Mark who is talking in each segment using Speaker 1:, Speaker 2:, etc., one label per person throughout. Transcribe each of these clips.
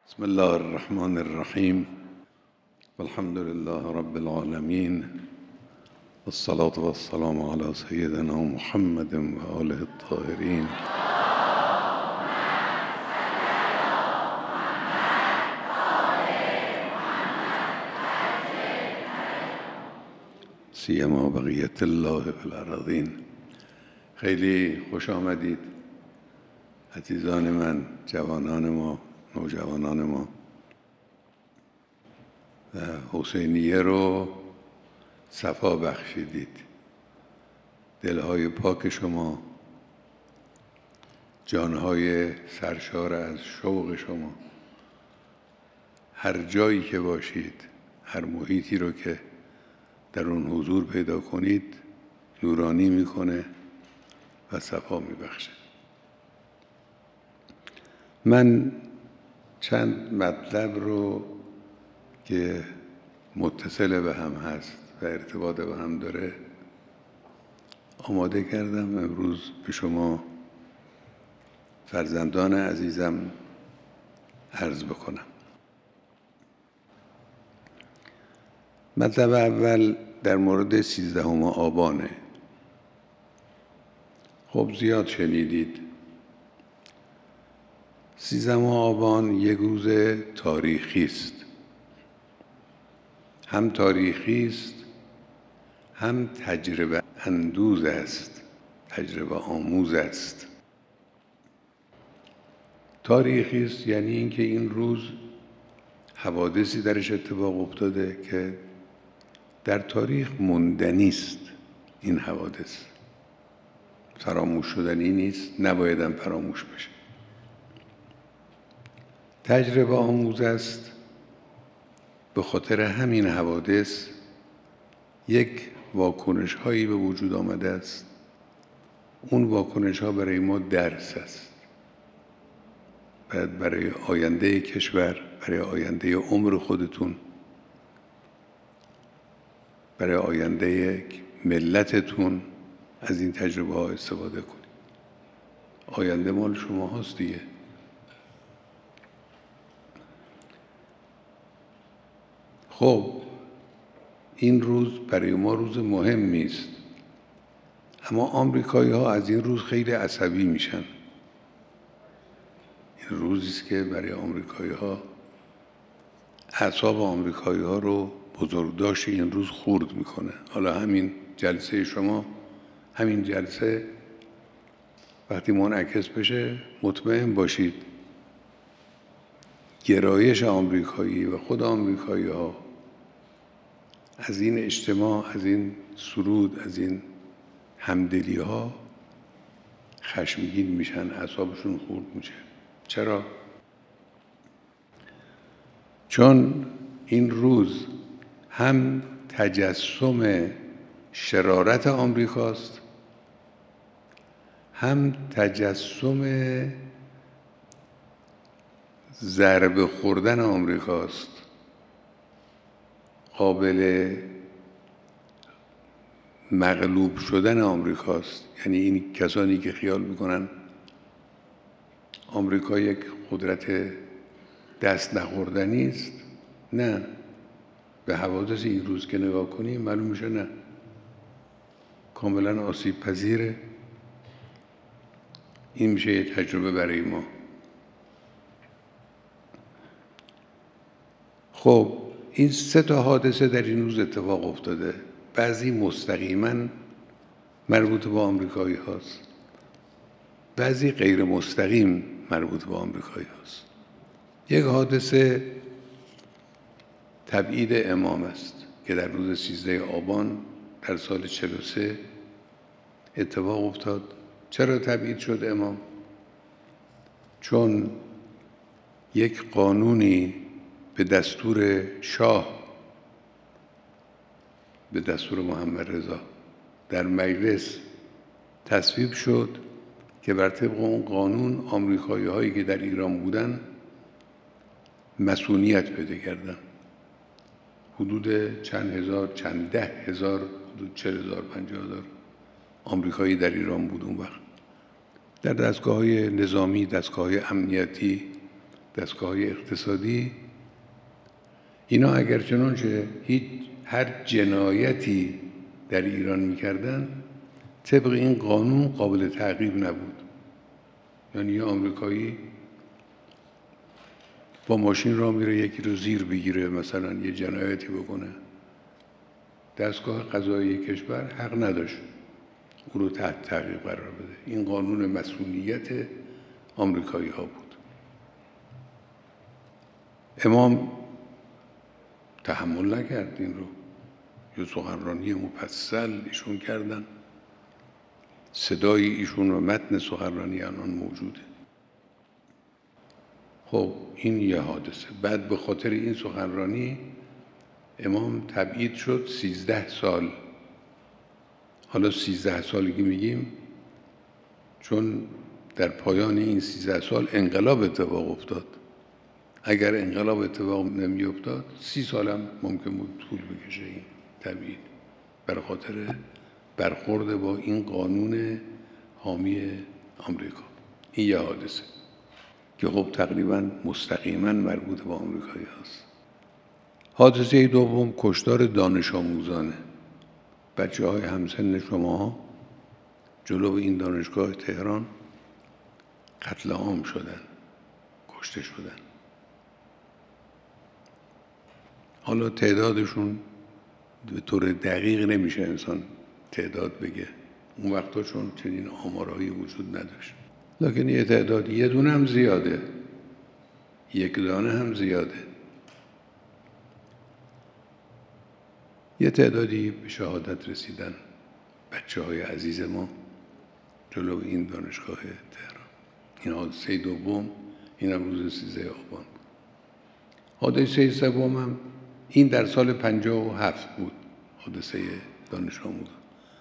Speaker 1: بسم الله الرحمن الرحیم والحمد لله رب العالمین والصلاة والسلام علی سیدنا محمد و آله الطاهرین. سیما بقیت الله فی الارضین. خیلی خوش آمدید عزیزان من، جوانان ما، نوجوانان ما. و حسینیه رو صفا بخشیدید. دلهای پاک شما، جانهای سرشار از شوق شما، هر جایی که باشید، هر محیطی رو که در اون حضور پیدا کنید، نورانی میکنه و صفا میبخشه. من چند مطلب رو که متصل به هم هست و ارتباط به هم داره آماده کردم امروز به شما فرزندان عزیزم عرض بکنم. مطلب اول در مورد 13 آبانه. خب زیاد شنیدید. 13 آبان یک روز تاریخی است. هم تاریخی است، هم تجربه اندوز است، تجربه آموز است. تاریخی است یعنی اینکه این روز حوادثی درش اتفاق افتاده که در تاریخ موندنی است. این حوادث فراموش شدنی نیست، نبایدم فراموش بشه. تجربه آموز است، به خاطر همین حوادث یک واکنش هایی به وجود آمده است. اون واکنش ها برای ما درس است، برای آینده کشور، برای آینده عمر خودتون، برای آینده ملتتون از این تجربه ها استفاده کنید. آینده مال شما هاست دیگه. خب این روز برای ما روز مهمی است، اما آمریکایی ها از این روز خیلی عصبی میشن. این روزی است که برای آمریکایی ها، اعصاب آمریکایی ها رو بزرگداشت این روز خورد میکنه. حالا همین جلسه شما، همین جلسه وقتی منعکس بشه مطمئن باشید گرایش آمریکایی و خود آمریکایی ها از این اجتماع، از این سرود، از این همدلی ها خشمگین میشن، اعصابشون خورد میشه. چرا؟ چون این روز هم تجسم شرارت آمریکاست، هم تجسم ضربه خوردن آمریکاست، قابل مغلوب شدن آمریکاست. یعنی این کسانی که خیال میکنن آمریکا یک قدرت دست نخوردنی است، نه، به حوادث این روز که نگاه کنیم معلوم میشه نه، کاملا آسیب پذیره. این میشه یه تجربه برای ما. خب این 3 حادثه در این روز اتفاق افتاده. بعضی مستقیما مربوط به آمریکایی هاست، بعضی غیر مستقیم مربوط به آمریکایی هاست. یک حادثه تبعید امام است که در روز 13 آبان در سال 43 اتفاق افتاد. چرا تبعید شد امام؟ چون یک قانونی به دستور شاه، به دستور محمد رضا در مجلس تصویب شد که بر طبق اون قانون آمریکایی هایی که در ایران بودن مسئولیت پیدا کردن. حدود چند هزار، چند 10,000، حدود 40,000 50,000 آمریکایی در ایران بود اون وقت، در دستگاه‌های نظامی، دستگاه‌های امنیتی، دستگاه‌های اقتصادی، اینا اگر چنانچه هر جنایتی در ایران میکردن طبق این قانون قابل تعقیب نبود. یعنی یه آمریکایی با ماشین راه میره یکی رو زیر بگیره، مثلا یه جنایتی بکنه، دستگاه قضایی کشور حق نداشت او رو تحت تعقیب قرار بده. این قانون مسئولیت آمریکایی ها بود. امام تحمل نکرد این رو. یه سخنرانی مفصل ایشون کردن، صدای ایشون و متن سخنرانی الان موجوده. خب این یه حادثه. بعد به خاطر این سخنرانی امام تبعید شد 13 سال. حالا 13 سالی که میگیم چون در پایان این 13 سال انقلاب اتفاق افتاد. اگر انقلاب اتفاق نمی افتاد 30 سال هم ممکن بود طول بکشه این تبعید، برای خاطر برخورد با این قانون حامی آمریکا. این یه حادثه که خب تقریبا مستقیما مربوط به آمریکایی هست. حادثه دوم کشتار دانش آموزانه. بچه های همسن شما جلو این دانشگاه تهران قتل عام شدن، کشته شدن. حالا تعدادشون به طور دقیق نمیشه انسان تعداد بگه، اون وقتا چون چنین آمارهایی وجود نداشت، لکن یه تعداد، یه دونه هم زیاده، یک دانه هم زیاده. یه تعدادی به شهادت رسیدن بچه های عزیز ما جلو این دانشگاه تهران. این حادثه دوم، این هم روز 13 آبان بود. حادثه سوم هم این در سال 57 بود، حادثه دانش آموزان.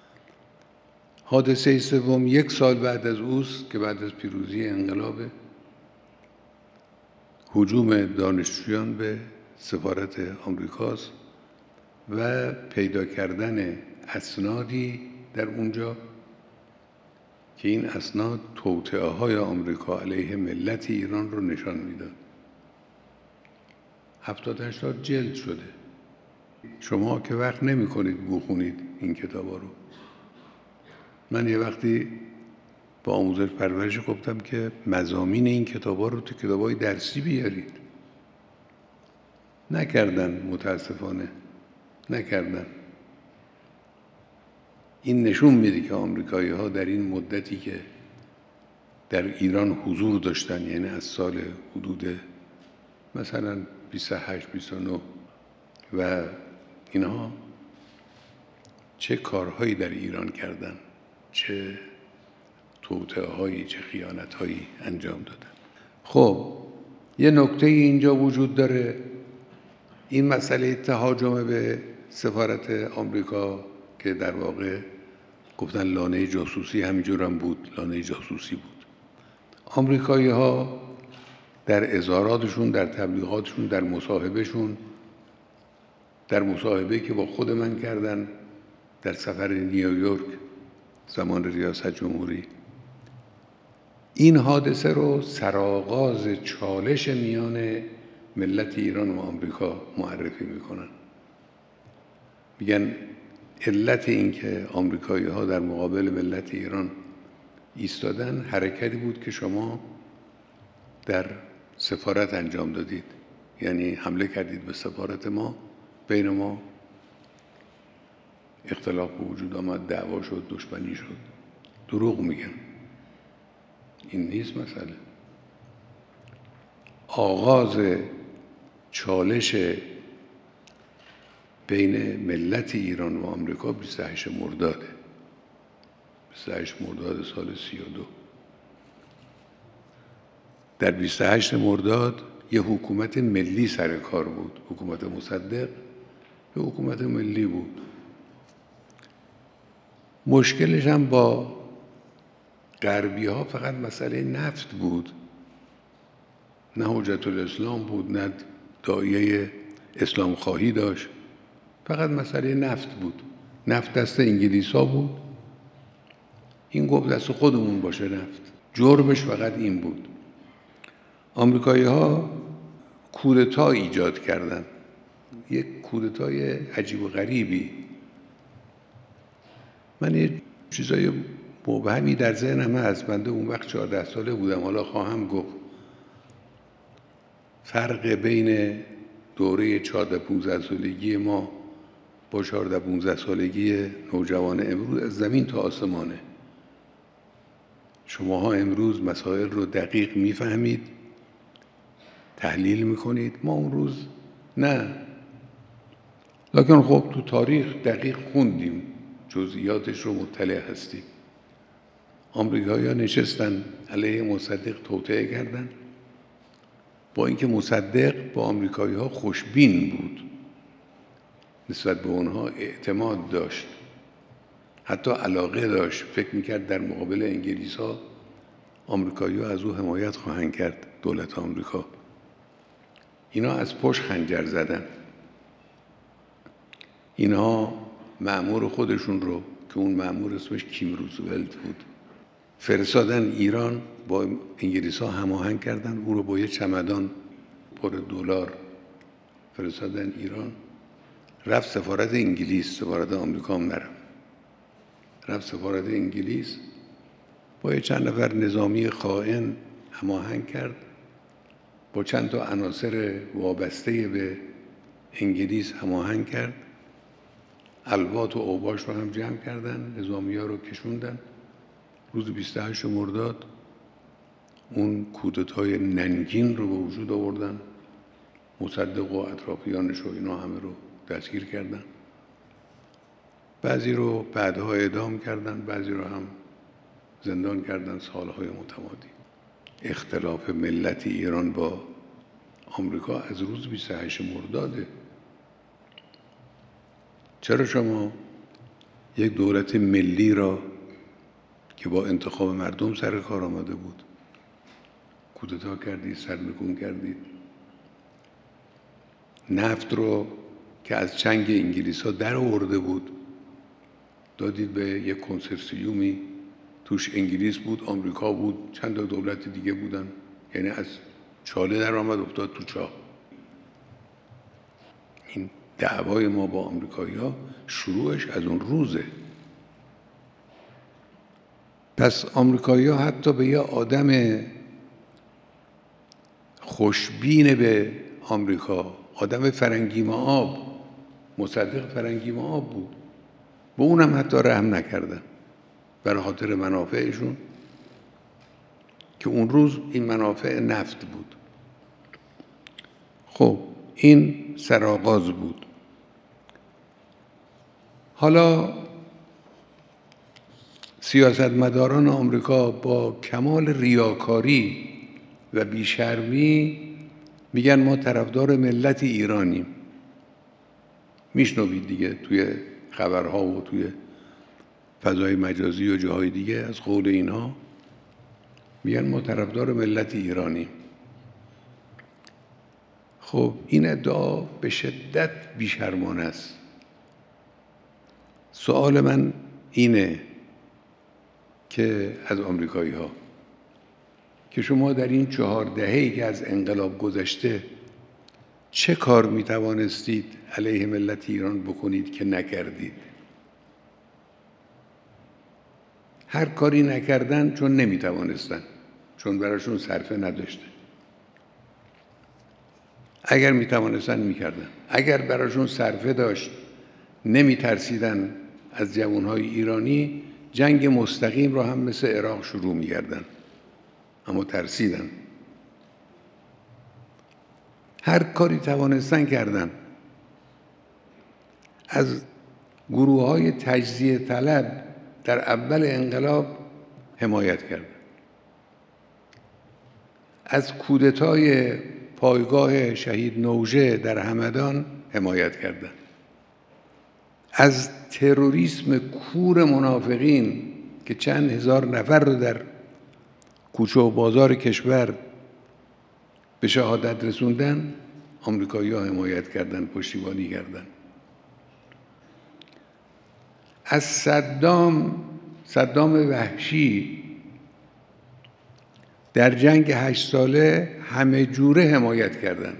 Speaker 1: حادثه سوم 1 سال بعد از اوست که بعد از پیروزی انقلاب، هجوم دانشجویان به سفارت آمریکاست و پیدا کردن اسنادی در اونجا که این اسناد توطئه‌های آمریکا علیه ملت ایران رو نشان میداد. 70-80 جلد شده. شما که وقت نمی کنید بخونید این کتابا رو. من یه وقتی با آموزش پرورش گفتم که مضامین این کتابا رو تو کتابای درسی بیارید. نکردن، متاسفانه نکردن. این نشون میده که آمریکایی ها در این مدتی که در ایران حضور داشتن، یعنی از سال حدود مثلا 28-29 و اینها، چه کارهایی در ایران کردن، چه توطئه‌هایی، چه خیانت‌هایی انجام دادن. خب یه نکته اینجا وجود داره، این مسئله تهاجم به سفارت آمریکا که در واقع گفتن لانه جاسوسی، همینجور هم بود، لانه جاسوسی بود. آمریکایی ها در اظهاراتشون، در تبلیغاتشون، در مصاحبهشون، در مصاحبه که با خود من کردن در سفر نیویورک زمان ریاست جمهوری، این حادثه رو سرآغاز چالش میان ملت ایران و آمریکا معرفی میکنن. میگن علت این که آمریکایی ها در مقابل ملت ایران ایستادن حرکتی بود که شما در سفارت انجام دادید، یعنی حمله کردید به سفارت ما، بین ما اختلاف به وجود آمد، دعوا شد، دشمنی شد. دروغ میگن، این نیست مسئله. آغاز چالش بین ملت ایران و آمریکا 28 مرداده، 28 مرداد سال 32. در 28 مرداد یه حکومت ملی سر کار بود، حکومت مصدق یه حکومت ملی بود. مشکلش هم با غربی ها فقط مسئله نفت بود، نه حجت الاسلام بود، نه داعیه اسلام خواهی داشت، فقط مسئله نفت بود. نفت دست انگلیس ها بود، این گفت دست خودمون باشه نفت. جرمش فقط این بود. آمریکایی‌ها کودتا ایجاد کردن، یک کودتای عجیب و غریبی. من یه چیزای مبهمی در ذهنم هست. بنده اون وقت 14 ساله بودم، حالا خواهم گفت. فرق بین دوره 14-15 سالگی ما با 14-15 سالگی نوجوان امروز از زمین تا آسمانه. شماها امروز مسائل رو دقیق میفهمید، تحلیل میکنید، ما اون روز نه. لکن خب تو تاریخ دقیق خوندیم، جزئیاتش رو مطلع هستیم. آمریکایی‌ها نشستن علیه مصدق توطئه کردن، با اینکه مصدق با آمریکایی‌ها خوشبین بود، نسبت به اونها اعتماد داشت، حتی علاقه داشت، فکر میکرد در مقابل انگلیس‌ها آمریکایی‌ها از او حمایت خواهند کرد، دولت آمریکا. اینا از پشت خنجر زدن. اینها مأمور خودشون رو که اون مأمور اسمش کیم روزولت بود فرستادن ایران، با انگلیس‌ها هماهنگ کردن، او رو با یه چمدان پر دلار فرستادن ایران. رفت سفارت انگلیس، سفارت آمریکا هم نرفت. رفت سفارت انگلیس، با یه چند نفر نظامی خائن هماهنگ کرد، با چند تا عناصر وابسته به انگلیس هماهنگ کرد، الوات و اوباش رو هم جمع کردن، نظامی‌ها رو کشوندن. روز 28 مرداد اون کودتای ننگین رو به وجود آوردن. مصدق و اطرافیانش و اینا همه رو دستگیر کردن. بعضی رو بعدها اعدام کردن، بعضی رو هم زندان کردن سالهای متمادی. اختلاف ملت ایران با آمریکا از روز 28 مرداده. چرا شما یک دولت ملی را که با انتخاب مردم سر کار آمده بود کودتا کردید، سرنگون کردید؟ نفت رو که از چنگ انگلیس‌ها در آورده بود دادید به یک کنسرسیومی، توش انگلیس بود، آمریکا بود، چند تا دولت دیگه بودن، یعنی از چاله در آمد افتاد تو چاه. این دعوای ما با آمریکایی‌ها شروعش از اون روزه. پس آمریکایی‌ها حتی به یه آدم خوشبین به آمریکا، آدم فرنگی آب، مصدق فرنگی آب بود، به اونم حتی رحم نکردن برای خاطر منافعشون، که اون روز این منافع نفت بود. خب این سرآغاز بود. حالا سیاستمداران آمریکا با کمال ریاکاری و بیشرمی میگن ما طرفدار ملت ایرانیم. میشنوید دیگه توی خبرها و توی فضای مجازی و جاهای دیگه از قول اینها، میگن ما طرفدار ملت ایرانیم. خب این ادعا به شدت بیشرمانه است. سوال من اینه که از آمریکایی‌ها که شما در این 4 دهه‌ای که از انقلاب گذشته چه کار میتوانستید علیه ملت ایران بکنید که نکردید؟ هر کاری نکردن چون نمیتوانستن، چون براشون صرفه نداشته. اگر میتوانستن میکردن، اگر براشون صرفه داشت نمیترسیدن از جوانهای ایرانی، جنگ مستقیم رو هم مثل عراق شروع میکردن، اما ترسیدن. هر کاری توانستن کردن. از گروه‌های تجزیه طلب در اول انقلاب حمایت کردن. از کودتای پایگاه شهید نوژه در همدان حمایت کردن. از تروریسم کور منافقین که چند هزار نفر رو در کوچه و بازار کشور به شهادت رسوندن، آمریکایی‌ها حمایت کردن، پشتیبانی کردن. از صدام وحشی در جنگ 8 ساله همه جوره حمایت کردن،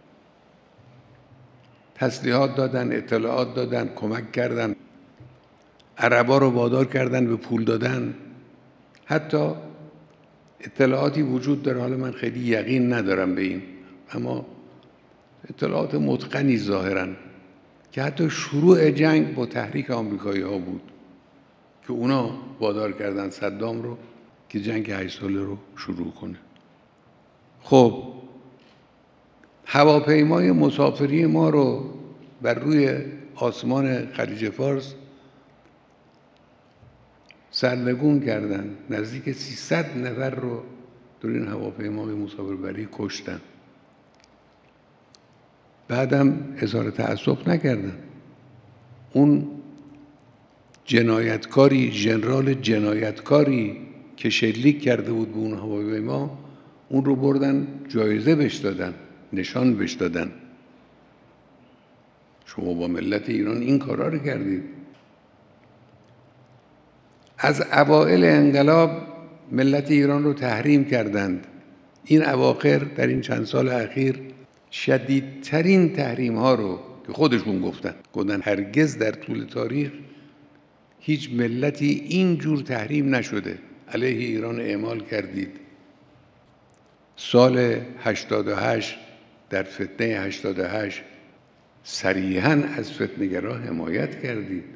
Speaker 1: تسلیحات دادن، اطلاعات دادن، کمک کردن، عربا رو وادار کردن به پول دادن. حتی اطلاعاتی وجود داره، حالا من خیلی یقین ندارم به این، اما اطلاعات متقنی ظاهراً، که حتی شروع جنگ با تحریک آمریکایی‌ها بود که اونا وادار کردن صدام رو که جنگ 8 ساله رو شروع کنه. خب هواپیمای مسافری ما رو بر روی آسمان خلیج فارس سرنگون کردن، نزدیک 300 نفر رو در این هواپیمای مسافربری کشتن. بعدم اظهار تأسف نکردن. اون جنایتکاری، ژنرال جنایتکاری که شلیک کرده بود به اون هواپیما، اون رو بردن جایزه بهش دادن، نشان بهش دادن. شما با ملت ایران این کارا رو کردید. از اوائل انقلاب ملت ایران رو تحریم کردند. این اواخر در این چند سال اخیر شدیدترین تحریم ها رو که خودشون گفتن هرگز در طول تاریخ هیچ ملتی این جور تحریم نشده، علیه ایران اعمال کردید. سال 88 در فتنه 88 صریحاً از فتنه‌گرا حمایت کردید.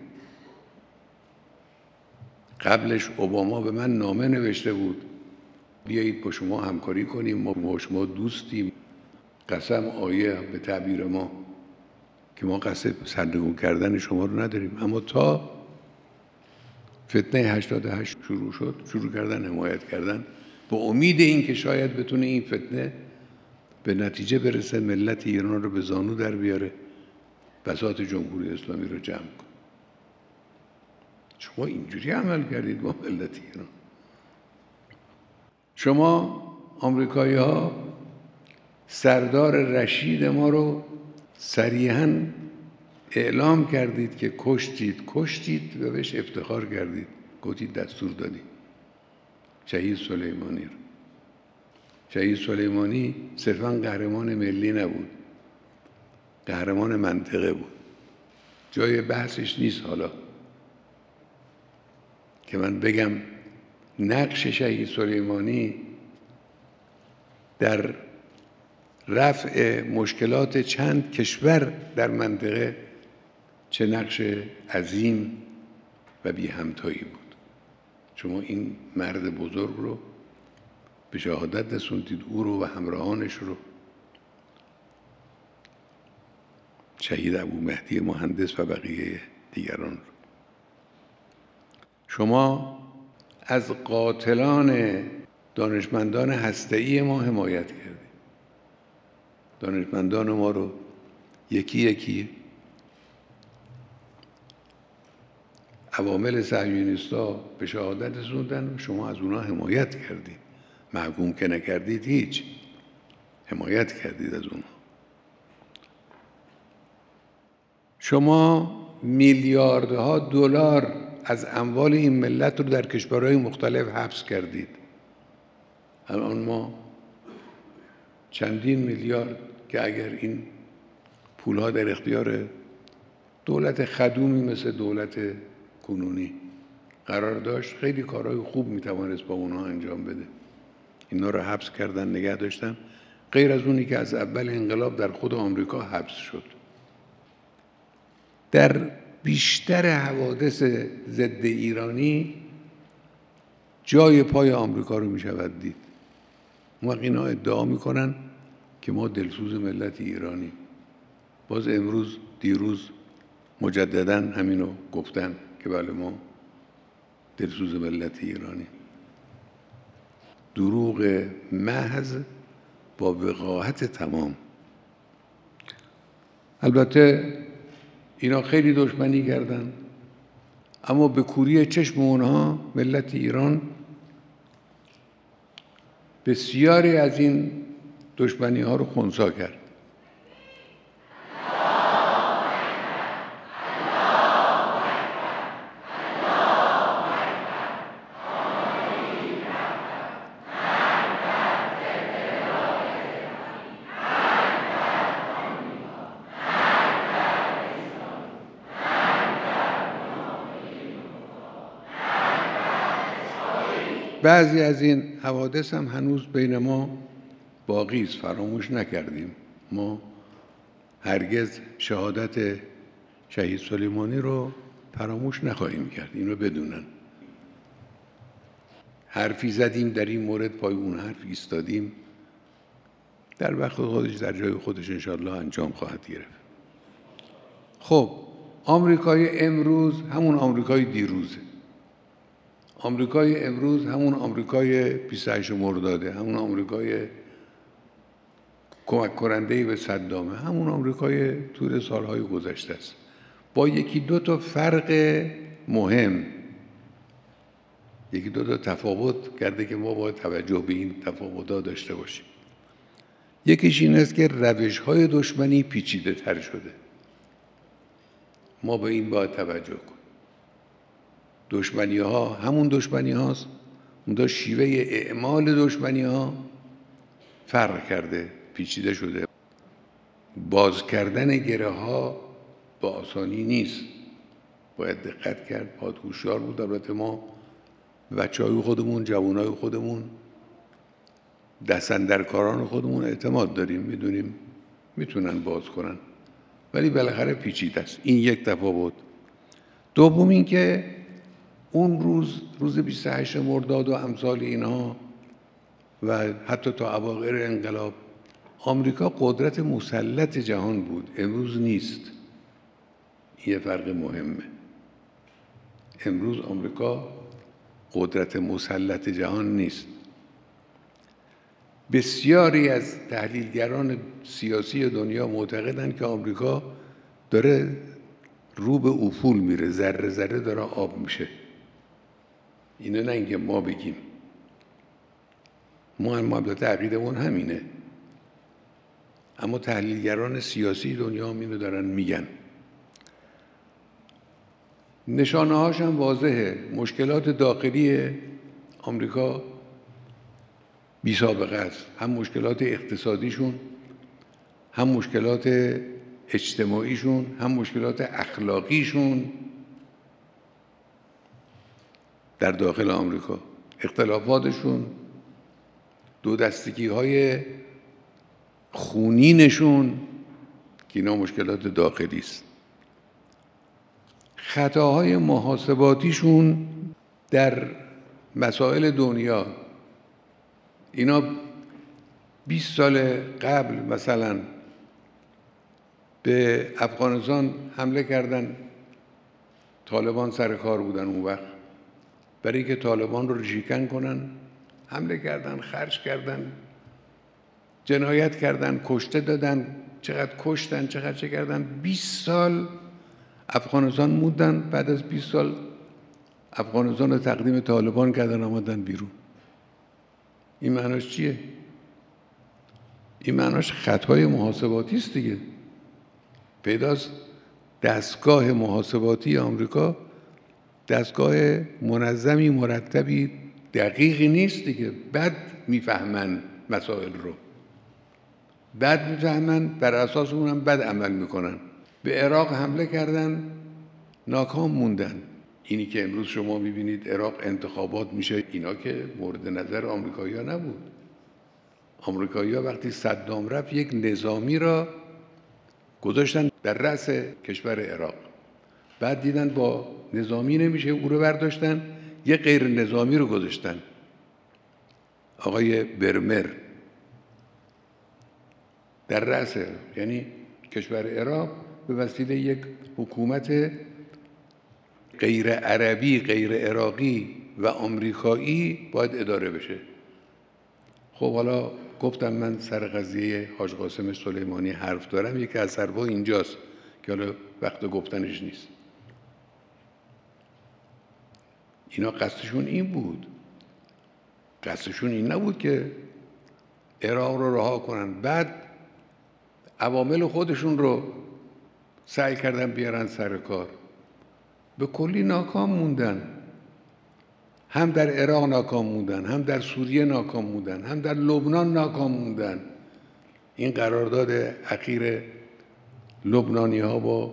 Speaker 1: قبلش اوباما به من نامه نوشته بود بیایید با شما همکاری کنیم، ما با شما دوستیم. قسم آیه به تعبیر ما که ما قصد سرنگون کردن شما رو نداریم، اما تا فتنه 88 شروع شد، شروع کردن حمایت کردن با امید این که شاید بتونه این فتنه به نتیجه برسه، ملت ایران رو به زانو در بیاره، بساط جمهوری اسلامی رو جمع کنه. شما اینجوری عمل کردید با ملت ایران. شما آمریکایی‌ها سردار رشید ما رو صریحاً اعلام کردید که کشتید و بهش افتخار کردید، گفتید دستور دادید. شهید سلیمانی رو. شهید سلیمانی صرفاً قهرمان ملی نبود، قهرمان منطقه بود. جای بحثش نیست حالا که من بگم نقش شهید سلیمانی در رفع مشکلات چند کشور در منطقه چه نقش عظیم و بی همتایی بود. شما این مرد بزرگ رو به شهادت رسوندید، او رو و همراهانش رو، شهید ابومهدی مهندس و بقیه دیگران رو. شما از قاتلان دانشمندان هسته‌ای ما حمایت کردید. دانشمندان ما رو یکی یکی عوامل صهیونیستا به شهادت رسوندن، شما از اونا حمایت کردید. محکوم که نکردید، هیچ، حمایت کردید از اونا. شما میلیاردها دلار از اموال این ملت رو در کشورهای مختلف حبس کردید. الان ما چندین میلیارد که اگر این پولها در اختیار دولت خدومی مثل دولت کنونی قرار داشت، خیلی کارهای خوب میتوانست با اونها انجام بده. اینا رو حبس کردن، نگه داشتن، غیر از اونی که از اول انقلاب در خود آمریکا حبس شد. در بیشتر حوادث ضد ایرانی جای پای آمریکا رو میشود دید. اون اینا ادعا میکنن که ما دلسوز ملت ایرانی. باز دیروز مجدداً همینو گفتن که بله ما دلسوز ملت ایرانی. دروغ محض با وقاحت تمام. البته اینا خیلی دشمنی کردن، اما به کوری چشم اونها ملت ایران بسیاری از این دشمنی ها رو خنثی کرد. بعضی از این حوادث هم هنوز بین ما باقی است، فراموش نکردیم. ما هرگز شهادت شهید سلیمانی رو فراموش نخواهیم کرد، اینو بدونن. حرفی زدیم در این مورد، پای اون حرف ایستادیم، در وقت خودش در جای خودش انشاءالله انجام خواهد گرفت. خب آمریکای امروز همون آمریکای دیروزه. آمریکای امروز همون آمریکای 28 مرداده، همون آمریکای کمک کننده به صدامه، همون آمریکای طول سالهای گذشته است، با یکی دو تا فرق مهم، یکی دو تا تفاوت کرده که ما باید توجه به این تفاوت‌ها داشته باشیم. یکیش این است که روش‌های دشمنی پیچیده تر شده. ما به این باید توجه کنیم. دشمنی‌ها همون دشمنی‌هاست، اونجا شیوه اعمال دشمنی‌ها فرق کرده، پیچیده شده. باز کردن گره‌ها با آسانی نیست، باید دقت کرد، باید هوشیار بود. البته ما بچه‌های خودمون، جوانای خودمون، دست‌اندرکاران خودمون اعتماد داریم، میدونیم میتونن باز کنن، ولی بالاخره پیچیده است. این یک تفاوت. دوم این که اون روز 28 مرداد و امثال اینها و حتی تا اواخر انقلاب آمریکا قدرت مسلط جهان بود، امروز نیست. این یه فرق مهمه. امروز آمریکا قدرت مسلط جهان نیست. بسیاری از تحلیلگران سیاسی دنیا معتقدند که آمریکا داره رو به افول میره، ذره ذره داره آب میشه. اینو نه اینکه ما بگیم، ما هم البته عقیدمون همینه، اما تحلیلگران سیاسی دنیا هم اینو دارن میگن. نشانه هاش هم واضحه. مشکلات داخلی آمریکا بی سابقه است، هم مشکلات اقتصادیشون، هم مشکلات اجتماعیشون، هم مشکلات اخلاقیشون در داخل آمریکا. اختلافاتشون، دو دستگی‌های خونینشون که اینا مشکلات داخلی است. خطاهای محاسباتیشون در مسائل دنیا، اینا 20 سال قبل مثلا به افغانستان حمله کردن، طالبان سر کار بودن اون وقت، برای که طالبان رو ریشه‌کن کنن حمله کردن، خرج کردن، جنایت کردن، کشته دادن، چقدر کشتن، چقدر چه کردن. 20 سال افغانستان موندن، بعد از 20 سال افغانستان رو تقدیم طالبان کردن، آمدن بیرون. این معناش چیه؟ این معناش خطای محاسباتی است دیگه. پیداست دستگاه محاسباتی آمریکا دستگاه منظمی، مرتبی، دقیقی نیست دیگه. بد میفهمن مسائل رو، بد میفهمن، بر اساس اونم بد عمل میکنن. به عراق حمله کردن، ناکام موندن. اینی که امروز شما میبینید عراق انتخابات میشه، اینا که مورد نظر آمریکایی‌ها نبود. آمریکایی‌ها وقتی صدام رفت یک نظامی را گذاشتن در رأس کشور عراق، بعد دیدن با نظامی نمیشه، او رو برداشتن یه غیر نظامی رو گذاشتن، آقای برمر در رأس، یعنی کشور عراق به وسیله یک حکومت غیر عربی، غیر عراقی و آمریکایی باید اداره بشه. خب حالا گفتم من سر قضیه حاج قاسم سلیمانی حرف دارم، یکی از حرفا اینجاست که حالا وقت گفتنش نیست. اینا قصدشون این بود، قصدشون این نبود که عراق رو رها کنن، بعد عوامل خودشون رو سعی کردن بیارن سر کار، به کلی ناکام موندن. هم در عراق ناکام موندن، هم در سوریه ناکام موندن، هم در لبنان ناکام موندن. این قرارداد اخیر لبنانی‌ها با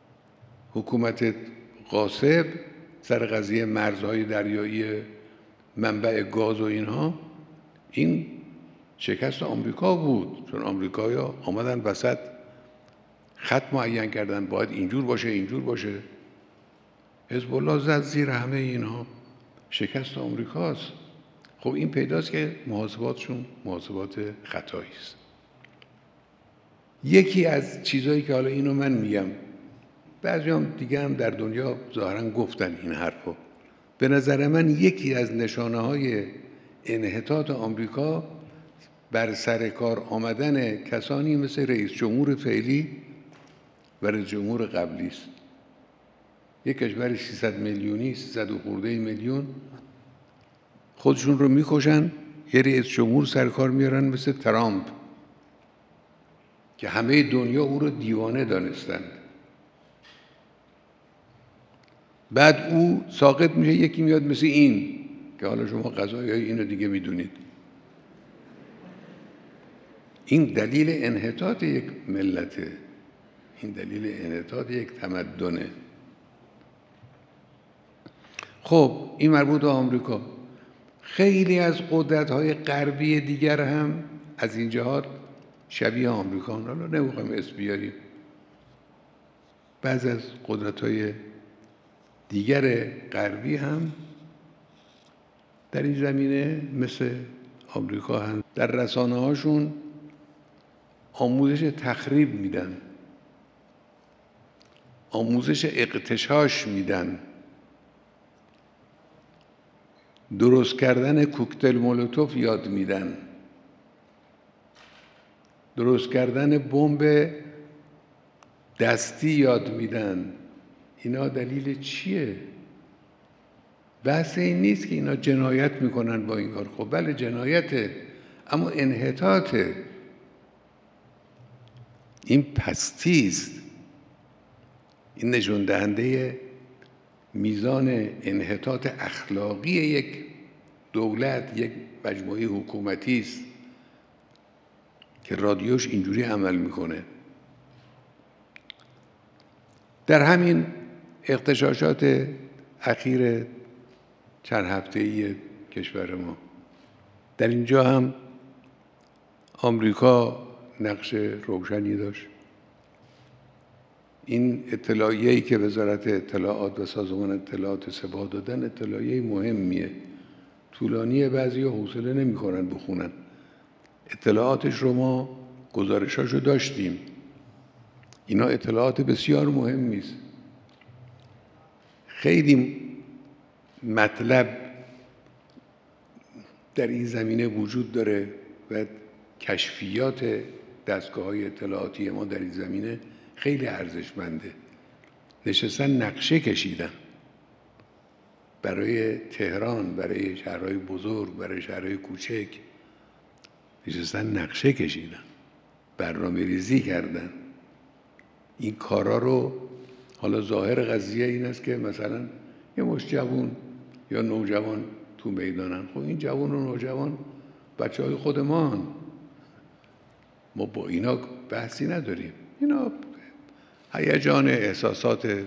Speaker 1: حکومت غاصب سر قضیه مرزهای دریایی منبع گاز و اینها، این شکست آمریکا بود، چون آمریکایی‌ها آمدن وسط خط معین کردن باید اینجور باشه اینجور باشه. حزب الله زد زیر همه اینها، شکست آمریکاست. خب این پیداست که محاسباتشون محاسبات خطایی است. یکی از چیزایی که حالا اینو من میگم، بعضیام دیگه هم در دنیا ظاهرا گفتن این حرفو، به نظر من یکی از نشانه‌های انحطاط آمریکا بر سر کار آمدن کسانی مثل رئیس جمهور فعلی و رئیس جمهور قبلی است. یک کشور 300 میلیونی، 300 و خورده میلیون خودشون رو میکشن، یه رئیس جمهور سر کار میارن مثل ترامپ که همه دنیا او رو دیوانه دانستند. بعد او ساقط میشه، یکی میاد مثل این که حالا شما قضایای اینو دیگه میدونید. این دلیل انحطاط یک ملته، این دلیل انحطاط یک تمدنه. خب این مربوط به آمریکا. خیلی از قدرت‌های غربی دیگر هم از این جهات شبیه آمریکا، حالا نمیخوایم اسم بیاریم. بعضی از قدرت‌های دیگر غربی هم در این زمینه مثل آمریکا هم در رسانه‌هاشون آموزش تخریب میدن، آموزش اغتشاش میدن، درست کردن کوکتل مولوتوف یاد میدن، درست کردن بمب دستی یاد میدن. اینا دلیل چیه؟ بحث این نیست که اینا جنایت میکنن با این کار. خب بله جنایته، اما انحطاطه. این پستی است. این نشون دهنده میزان انحطاط اخلاقی یک دولت، یک مجموعه حکومتی است که رادیوش اینجوری عمل میکنه. در همین اغتشاشات اخیر چند هفته‌ای کشور ما، در اینجا هم آمریکا نقش روشنی داشت. این اطلاعیه‌ای که وزارت اطلاعات و سازمان اطلاعات سپاه دادن اطلاعیه مهمیه، طولانیه، بعضی‌ها حوصله نمی‌کنن بخونن. اطلاعاتش رو ما گزارشاشو داشتیم. اینا اطلاعات بسیار مهمی است. خیلی مطلب در این زمینه وجود داره و کشفیات دستگاه‌های اطلاعاتی ما در این زمینه خیلی ارزشمنده. نشستن نقشه کشیدن برای تهران، برای شهرهای بزرگ، برای شهرهای کوچک، نشستن نقشه کشیدن، برنامه ریزی کردن. این کارا رو حالا ظاهر قضیه این است که مثلا یه مشت جوان یا نوجوان تو میدانن. خب این جوان و نوجوان بچه‌های خودمان، ما با اینا بحثی نداریم. اینا هیجان، احساسات،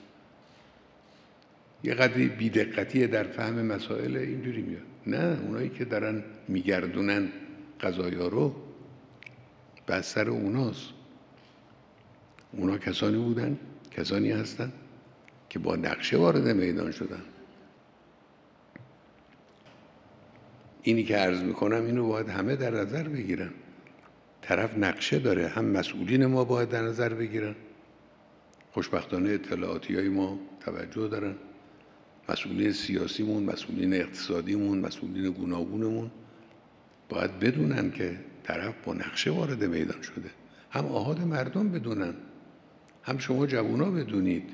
Speaker 1: یه قدری بی‌دقتی در فهم مسائل اینجوری میاد. نه، اونایی که دارن میگردونن قضایا رو بس سر اوناست. اونا کسانی بودن، کسانی هستن که با نقشه وارد میدان شدن. اینی که عرض میکنم اینو باید همه در نظر بگیرن. طرف نقشه داره، هم مسئولین ما باید در نظر بگیرن. خوشبختانه اطلاعاتیای ما توجه دارن. مسئولین سیاسیمون، مسئولین اقتصادیمون، مسئولین گوناگونمون باید بدونن که طرف با نقشه وارد میدان شده. هم آحاد مردم بدونن، هم شما جوونا بدونید.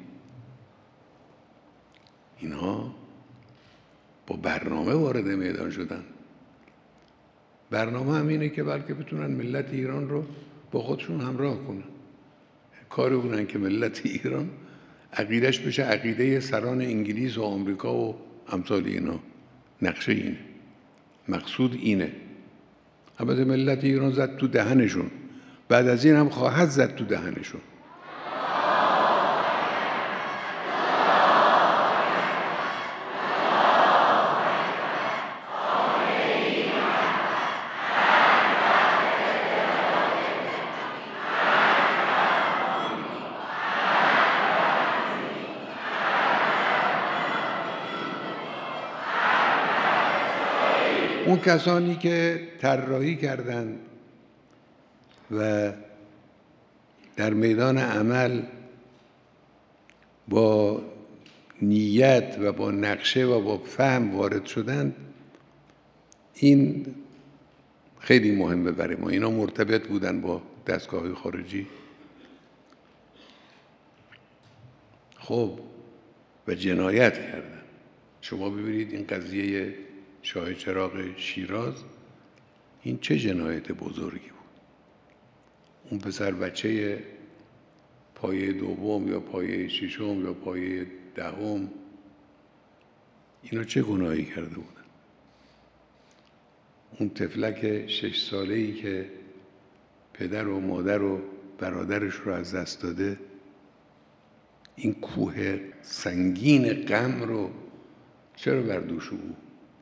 Speaker 1: اینها با برنامه وارد میدان شدن. برنامه هم اینه که بلکه بتونن ملت ایران رو با خودشون همراه کنن. کاری کنن که ملت ایران عقیدش بشه عقیده سران انگلیس و آمریکا و امثال اینا. نقشه اینه، مقصود اینه. البته ملت ایران زد تو دهنشون، بعد از این هم خواهد زد تو دهنشون. اون کسانی که طراحی کردند و در میدان عمل با نیت و با نقشه و با فهم وارد شدند، این خیلی مهمه برای ما. اینا مرتبط بودن با دستگاه خارجی. خب و جنایت کردن. شما ببینید این قضیه شاه چراغ شیراز، این چه جنایت بزرگی بود. اون پسر بچه پایه دوم یا پایه ششم یا پایه دهم، اینا چه گناهی کرده بودن؟ اون طفلک 6 ساله‌ای که پدر و مادر و برادرش رو از دست داده، این کوه سنگین غم رو چرا بر دوش او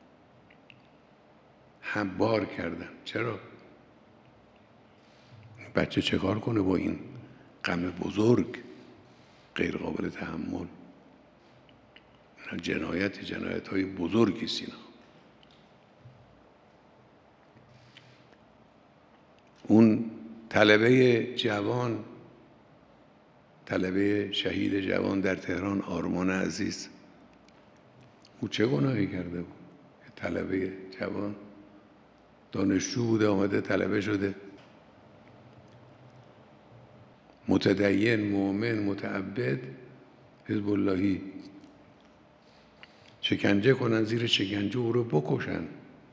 Speaker 1: هم بار کردن؟ چرا؟ بچه چه کار کنه با این غم بزرگ غیر قابل تحمل؟ جنایت های بزرگی سینا. اون طلبه جوان، طلبه شهید جوان در تهران، آرمان عزیز، او چه گناهی کرده بود؟ طلبه جوان دانشجو بوده، آمده طلبه شده، متدین، مؤمن، متعبد، حزب اللهی، شکنجه کنن، زیر شکنجه او رو بکشن،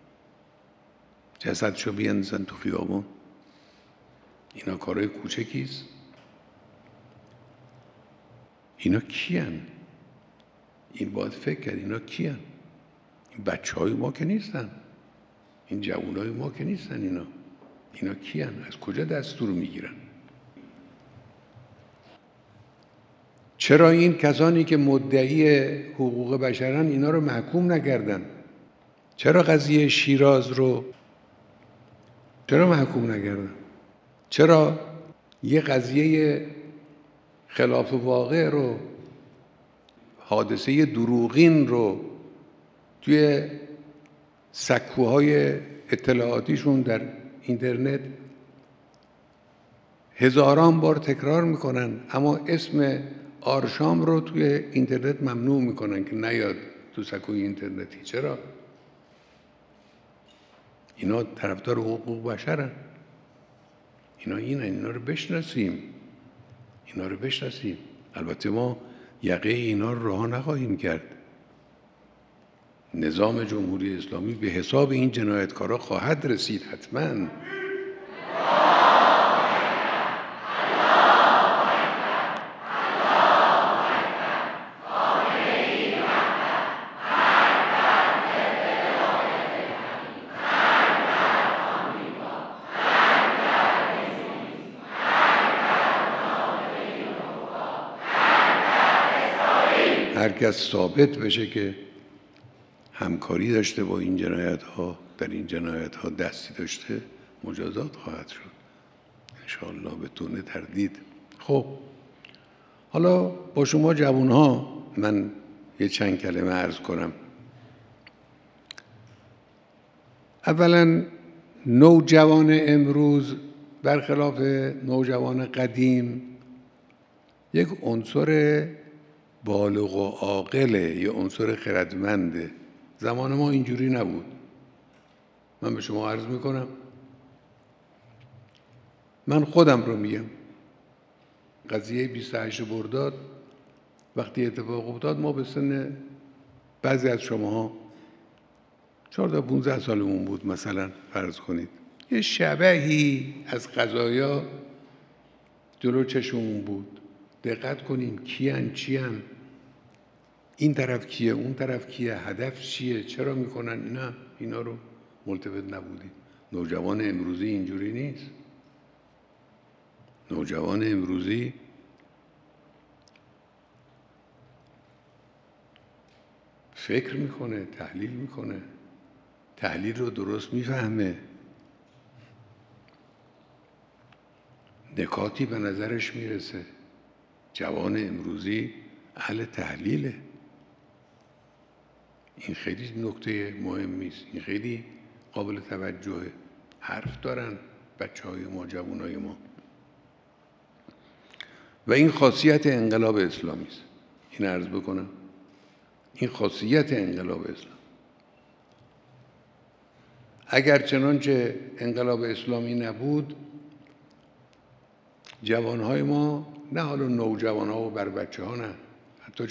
Speaker 1: جسدشو بیندازن تو خیابون. اینا کارهای کوچکیست؟ اینا کیان؟ این باید فکر کرد اینا کیان؟ این بچه‌های ما که نیستن، این جوانای ما که نیستن. اینا کیان؟ از کجا دستور میگیرن؟ چرا این کسانی که مدعی حقوق بشرن اینا رو محکوم نکردن؟ چرا قضیه شیراز رو چرا محکوم نکردن؟ چرا یه قضیه خلاف واقع رو، حادثه دروغین رو توی سکوهای اطلاعاتیشون در اینترنت هزاران بار تکرار میکنن، اما اسم آرشام رو توی اینترنت ممنوع میکنن که نیاد تو سکوی اینترنتی؟ چرا؟ اینا طرفدار حقوق بشرن. اینا رو بشناسیم. البته ما یقه اینا رو رها نخواهیم کرد. نظام جمهوری اسلامی به حساب این جنایتکارا خواهد رسید حتماً. هر کس ثابت بشه که همکاری داشته با این جنایت‌ها، در این جنایت‌ها دستی داشته، مجازات خواهد شد انشاءالله بدون تردید. خب حالا با شما جوان‌ها من یه چند کلمه عرض کنم. اولا نوجوان امروز برخلاف نوجوان قدیم یک عنصر بالغ و عاقله، یه عنصر خردمنده. زمان ما اینجوری نبود. من به شما عرض میکنم، من خودم رو میگم، قضیه 28 مرداد وقتی اتفاق افتاد، ما به سن بعضی از شماها 14-15 سالمون بود مثلا، فرض کنید یه شبحی از قضایا جلو چشممون بود. دقت کنیم کیان، چیان، این طرف کیه، اون طرف کیه، هدف چیه، چرا میکنن اینا رو ملتفت نبودید. نوجوان امروزی اینجوری نیست. نوجوان امروزی فکر میکنه، تحلیل میکنه، تحلیل رو درست میفهمه، نکاتی به نظرش میرسه. جوان امروزی اهل تحلیله. این خیلی نکته مهمی است. این خیلی قابل توجهه. حرف دارن بچه‌های ما، جوانای ما. و این خاصیت انقلاب اسلامی است. این عرض بکنم، این خاصیت انقلاب اسلام. اگر چنانچه انقلاب اسلامی نبود، جوانهای ما، نه حالا نوجوانها و بر بچه ها، نه، حتی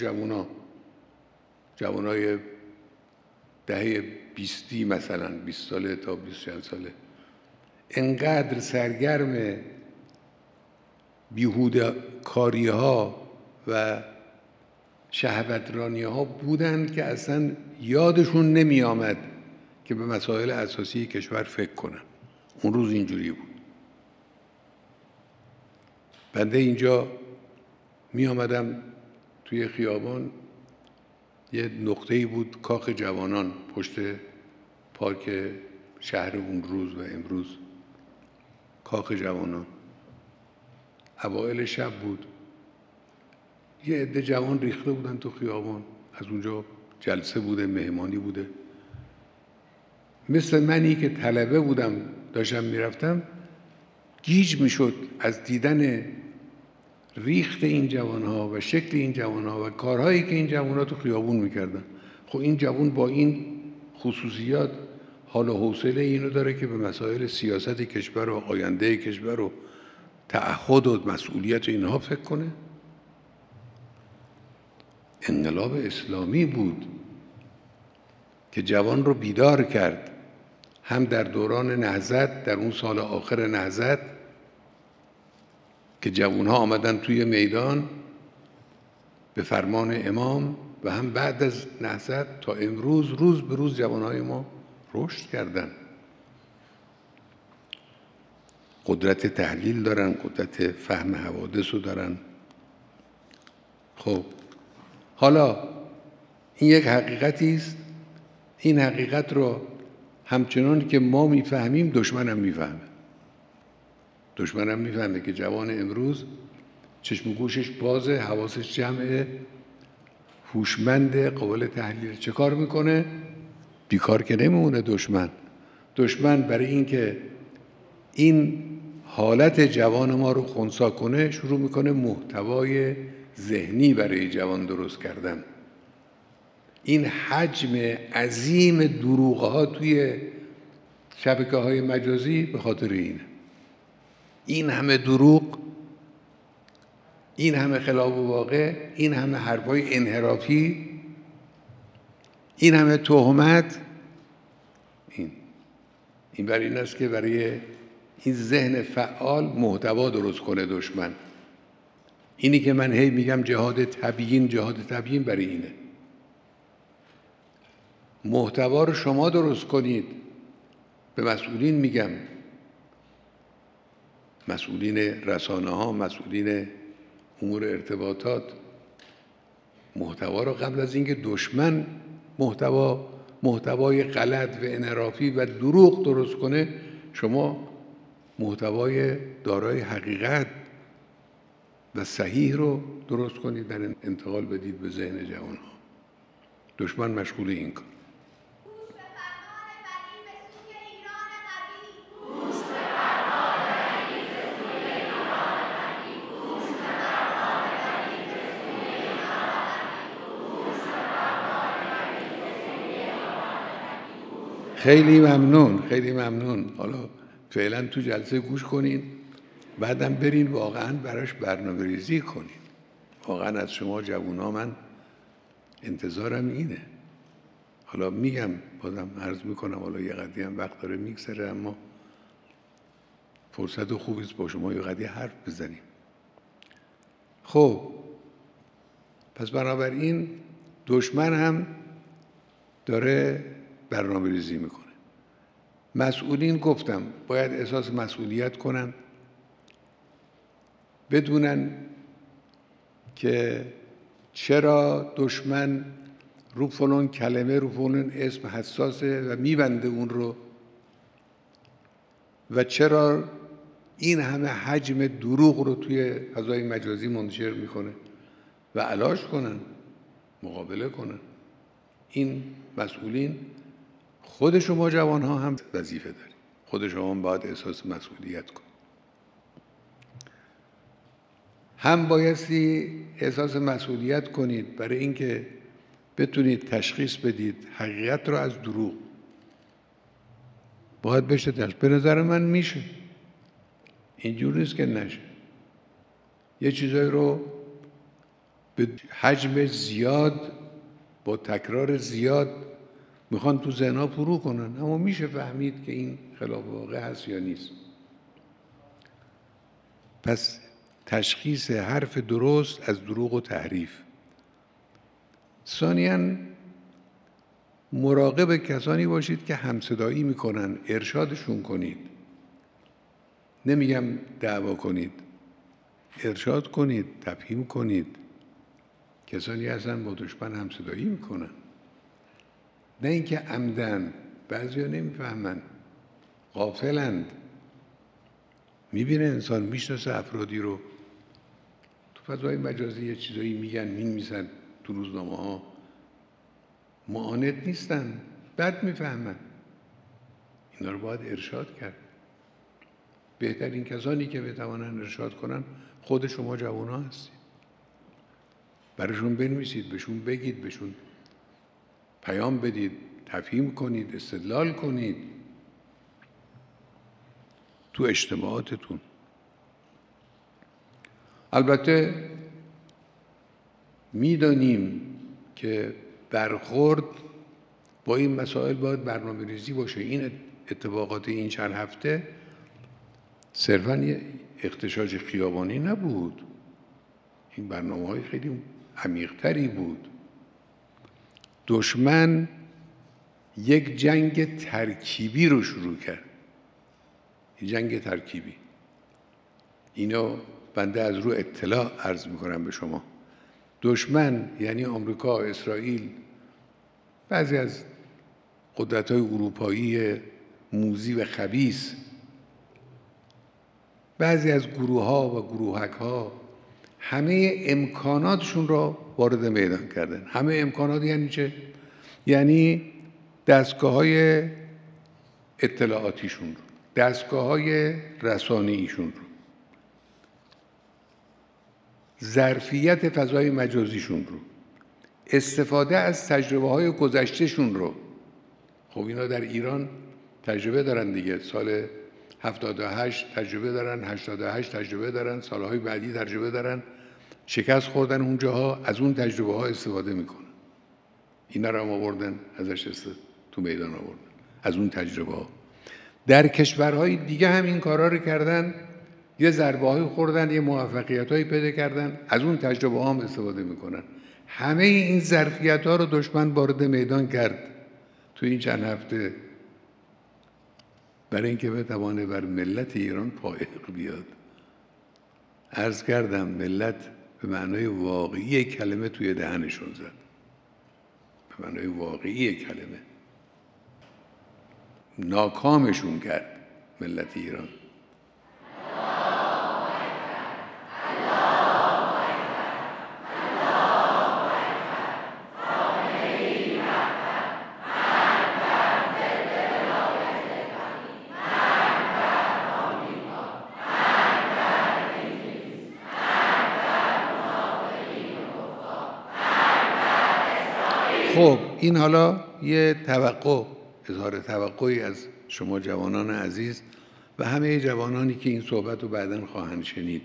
Speaker 1: جوانهای دهه 20 مثلا 20 ساله تا 20 چند ساله، انقدر سرگرم بیهوده کاری ها و شهوترانی ها بودند که اصلا یادشون نمی آمد که به مسائل اساسی کشور فکر کنن. اون روز اینجوری بود. بنده اینجا می آمدم توی خیابان، یه نقطه‌ای بود کاخ جوانان پشت پارک شهر اون روز و امروز، کاخ جوانان. اوایل شب بود، یه عده جوان ریخته بودن تو خیابان، از اونجا جلسه بوده، مهمانی بوده. مثل منی که طلبه بودم داشتم میرفتم، گیج میشد از دیدن ریخت این جوانها و شکل این جوانها و کارهایی که این جوانها تو خیابون میکردن. خب این جوان با این خصوصیات حال و حوصله اینو داره که به مسائل سیاست کشور و آینده کشور و تعهد و مسئولیت اینها فکر کنه؟ انقلاب اسلامی بود که جوان رو بیدار کرد، هم در دوران نهضت، در اون سال آخر نهضت که جوانها آمدن توی میدان به فرمان امام، و هم بعد از نهضت تا امروز روز به روز جوانهای ما رشد کردن، قدرت تحلیل دارن، قدرت فهم حوادث رو دارن. خب حالا این یک حقیقتی است. این حقیقت رو همچنان که ما میفهمیم دشمنم میفهمه. دشمنم میفهمه که جوان امروز چشم و گوشش بازه، حواسش جمعه، هوشمند، قابل تحلیل. چه کار میکنه؟ بیکار که نمیمونه دشمن برای اینکه این حالت جوان ما رو خنثی کنه، شروع میکنه محتوای ذهنی برای جوان درست کردن. این حجم عظیم دروغ‌ها توی شبکه‌های مجازی به خاطر اینه. این همه دروغ، این همه خلاف واقع، این همه حرفای انحرافی، این همه تهمت. این برای این است که برای این ذهن فعال محتوا درست کنه دشمن. اینی که من هی میگم جهاد تبیین برای اینه. محتوا رو شما درست کنید. به مسئولین میگم، مسئولین رسانه ها، مسئولین امور ارتباطات، محتوا رو قبل از اینکه دشمن محتوای غلط و انحرافی و دروغ درست کنه، شما محتوای دارای حقیقت و صحیح رو درست کنید، در انتقال بدید به ذهن جوانها. دشمن مشغول این کار. خیلی ممنون. حالا فعلا تو جلسه گوش کنین، بعدم برین واقعا براش برنامه‌ریزی کنین. واقعا از شما جوونا من انتظارم اینه. حالا میگم، بازم عرض میکنم، حالا یه قضیه هم وقت داره میگذره، اما فرصت خوبی است با شما یه قضیه حرف بزنیم. خب پس بنابراین دشمن هم داره برنامه‌ریزی میکنه. مسئولین گفتم باید احساس مسئولیت کنن، بدونن که چرا دشمن رو فلان کلمه، رو فلان اسم حساسه و میبنده اون رو، و چرا این همه حجم دروغ رو توی فضای مجازی منتشر میکنه و علاج کنن، مقابله کنن. این مسئولین خود شما جوان ها هم وظیفه دارید. خود شما هم باید احساس مسئولیت کنید. هم بایستی احساس مسئولیت کنید برای اینکه بتونید تشخیص بدید حقیقت رو از دروغ. باید بشه به نظر من میشه. اینجور نیست که نشه. یه چیزایی رو به حجم زیاد با تکرار زیاد میخوان تو ذهن‌ها فرو کنن، اما میشه فهمید که این خلاف واقع هست یا نیست. پس تشخیص حرف درست از دروغ و تحریف. ثانیاً مراقب کسانی باشید که همصدایی میکنن، ارشادشون کنید. نمیگم دعوا کنید، ارشاد کنید، تفهیم کنید. کسانی هستن با دشمن همصدایی میکنن، نه اینکه عمدن. بعضیا نمیفهمن، غافلند. میبینه انسان، میشناسه افرادی رو تو فضای مجازی یه چیزایی میگن، مینویسن تو روزنامه ها، معاند نیستن، بد میفهمن. اینا رو باید ارشاد کرد. بهترین کسانی که بتوانن ارشاد کنن خود شما جوان‌ها هستید. براشون بنویسید، بهشون بگید، بهشون پیام بدید، تفهیم کنید، استدلال کنید تو اجتماعاتتون. البته میدانیم که برخورد با این مسائل باید برنامه‌ریزی باشه. این اتفاقات این چند هفته صرفاً یه اغتشاش خیابانی نبود. این برنامه‌های خیلی عمیق‌تری بود. دشمن یک جنگ ترکیبی رو شروع کرد. یک جنگ ترکیبی. اینو بنده از رو اطلاع عرض می‌کنم به شما. دشمن یعنی آمریکا، اسرائیل، بعضی از قدرت‌های اروپایی موذی و خبیث، بعضی از گروه‌ها و گروهک‌ها همه امکاناتشون را وارد میدان کردن. همه امکانات یعنی چه؟ یعنی دستگاه‌های اطلاعاتیشون رو، دستگاه‌های رسانه‌ایشون رو، ظرفیت فضای مجازیشون رو، استفاده از تجربه‌های گذشتهشون رو. خب اینا در ایران تجربه دارن دیگه. سال 78 تجربه دارن، 88 تجربه دارن، سالهای بعدی تجربه دارن. شکست خوردن اونجاها، از اون تجربه ها استفاده میکنن. اینا رو هم آوردن ازش تو میدان آوردن، از اون تجربه ها. در کشورهای دیگه هم این کارا رو کردن، یه ضربه های خوردن، یه موفقیت هایی پیدا کردن، از اون تجربه ها هم استفاده میکنن. همه این ظرفیت ها رو دشمن وارد میدان کرد تو این چند هفته، برای اینکه بتوانه بر ملت ایران پایق بیاد. عرض کردم ملت به معنای واقعی کلمه توی دهنشون زد. به معنای واقعی کلمه ناکامشون کرد ملت ایران. خب این حالا یه اظهار توقعی از شما جوانان عزیز و همه جوانانی که این صحبت رو بعداً خواهند شنید.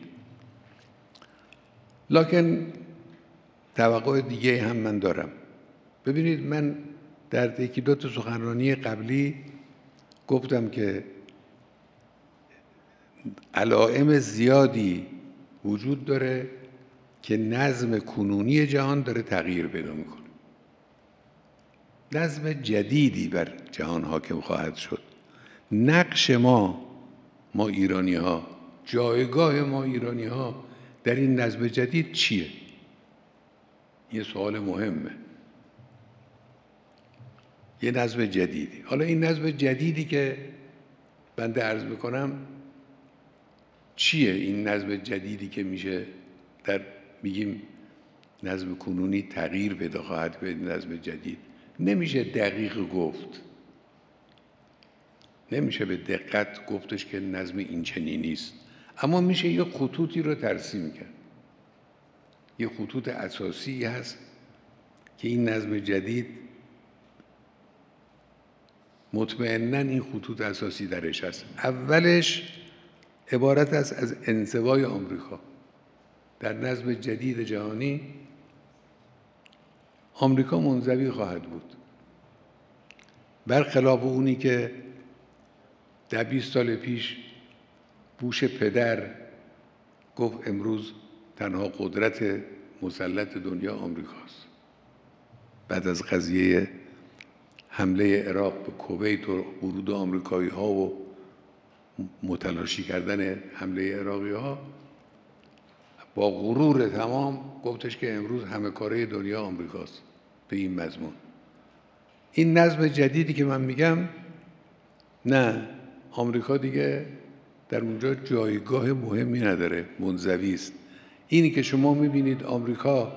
Speaker 1: لکن توقع دیگه هم من دارم. ببینید، من در یکی دو تا سخنرانی قبلی گفتم که علائم زیادی وجود داره که نظم کنونی جهان داره تغییر پیدا میکنه. نظم جدیدی بر جهان حاکم خواهد شد. نقش ما ایرانی ها، جایگاه ما ایرانی ها در این نظم جدید چیه؟ یه سوال مهمه. یه نظم جدیدی. حالا این نظم جدیدی که بنده عرض میکنم چیه؟ این نظم جدیدی که میشه میگیم نظم کنونی تغییر پیدا خواهد به نظم جدید. نمیشه دقیق گفت. نمیشه به دقت گفتش که نظم این چنینی است، اما میشه یه خطوطی رو ترسیم کرد. یه خطوط اساسی هست که این نظم جدید مطمئناً این خطوط اساسی درش هست. اولش عبارت است از انزوای آمریکا. در نظم جدید جهانی آمریکا منزوی خواهد بود، برخلاف اونی که در 20 سال پیش بوش پدر گفت امروز تنها قدرت مسلط دنیا آمریکاست. بعد از قضیه حمله عراق به کویت و ورود آمریکایی ها و متلاشی کردن حمله عراقی ها، با غرور تمام گفتش که امروز همه کاره دنیا آمریکاست به این مضمون. این نظم جدیدی که من میگم، نه، آمریکا دیگه در اونجا جایگاه مهمی نداره، منزوی است. اینی که شما میبینید آمریکا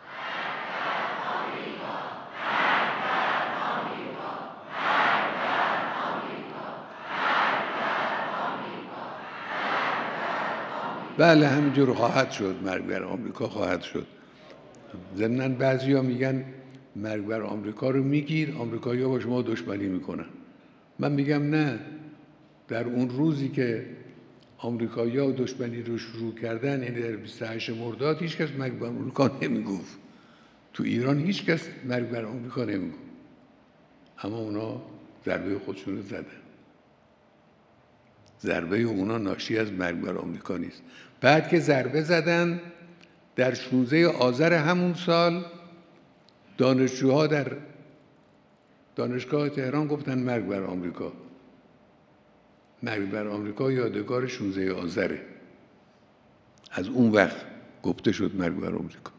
Speaker 1: بله همینجور خواهد شد، مرگ بر آمریکا خواهد شد. ضمناً بعضیا میگن مرگ بر آمریکا رو میگید، آمریکایی‌ها با شما دشمنی میکنن. من میگم نه، در اون روزی که آمریکایی‌ها دشمنی رو شروع کردن، یعنی در 28 مرداد، هیچ کس مرگ بر آمریکا نمیگفت. تو ایران هیچ کس مرگ بر آمریکا نمیگفت، اما اونا ضربه خودشون رو زدن. ضربه اونا ناشی از مرگ بر آمریکا نیست. بعد که ضربه زدن، در 16 آذر همون سال دانشجوها در دانشگاه تهران گفتن مرگ بر آمریکا. مرگ بر آمریکا یادگار 16 آذره. از اون وقت گفته شد مرگ بر آمریکا.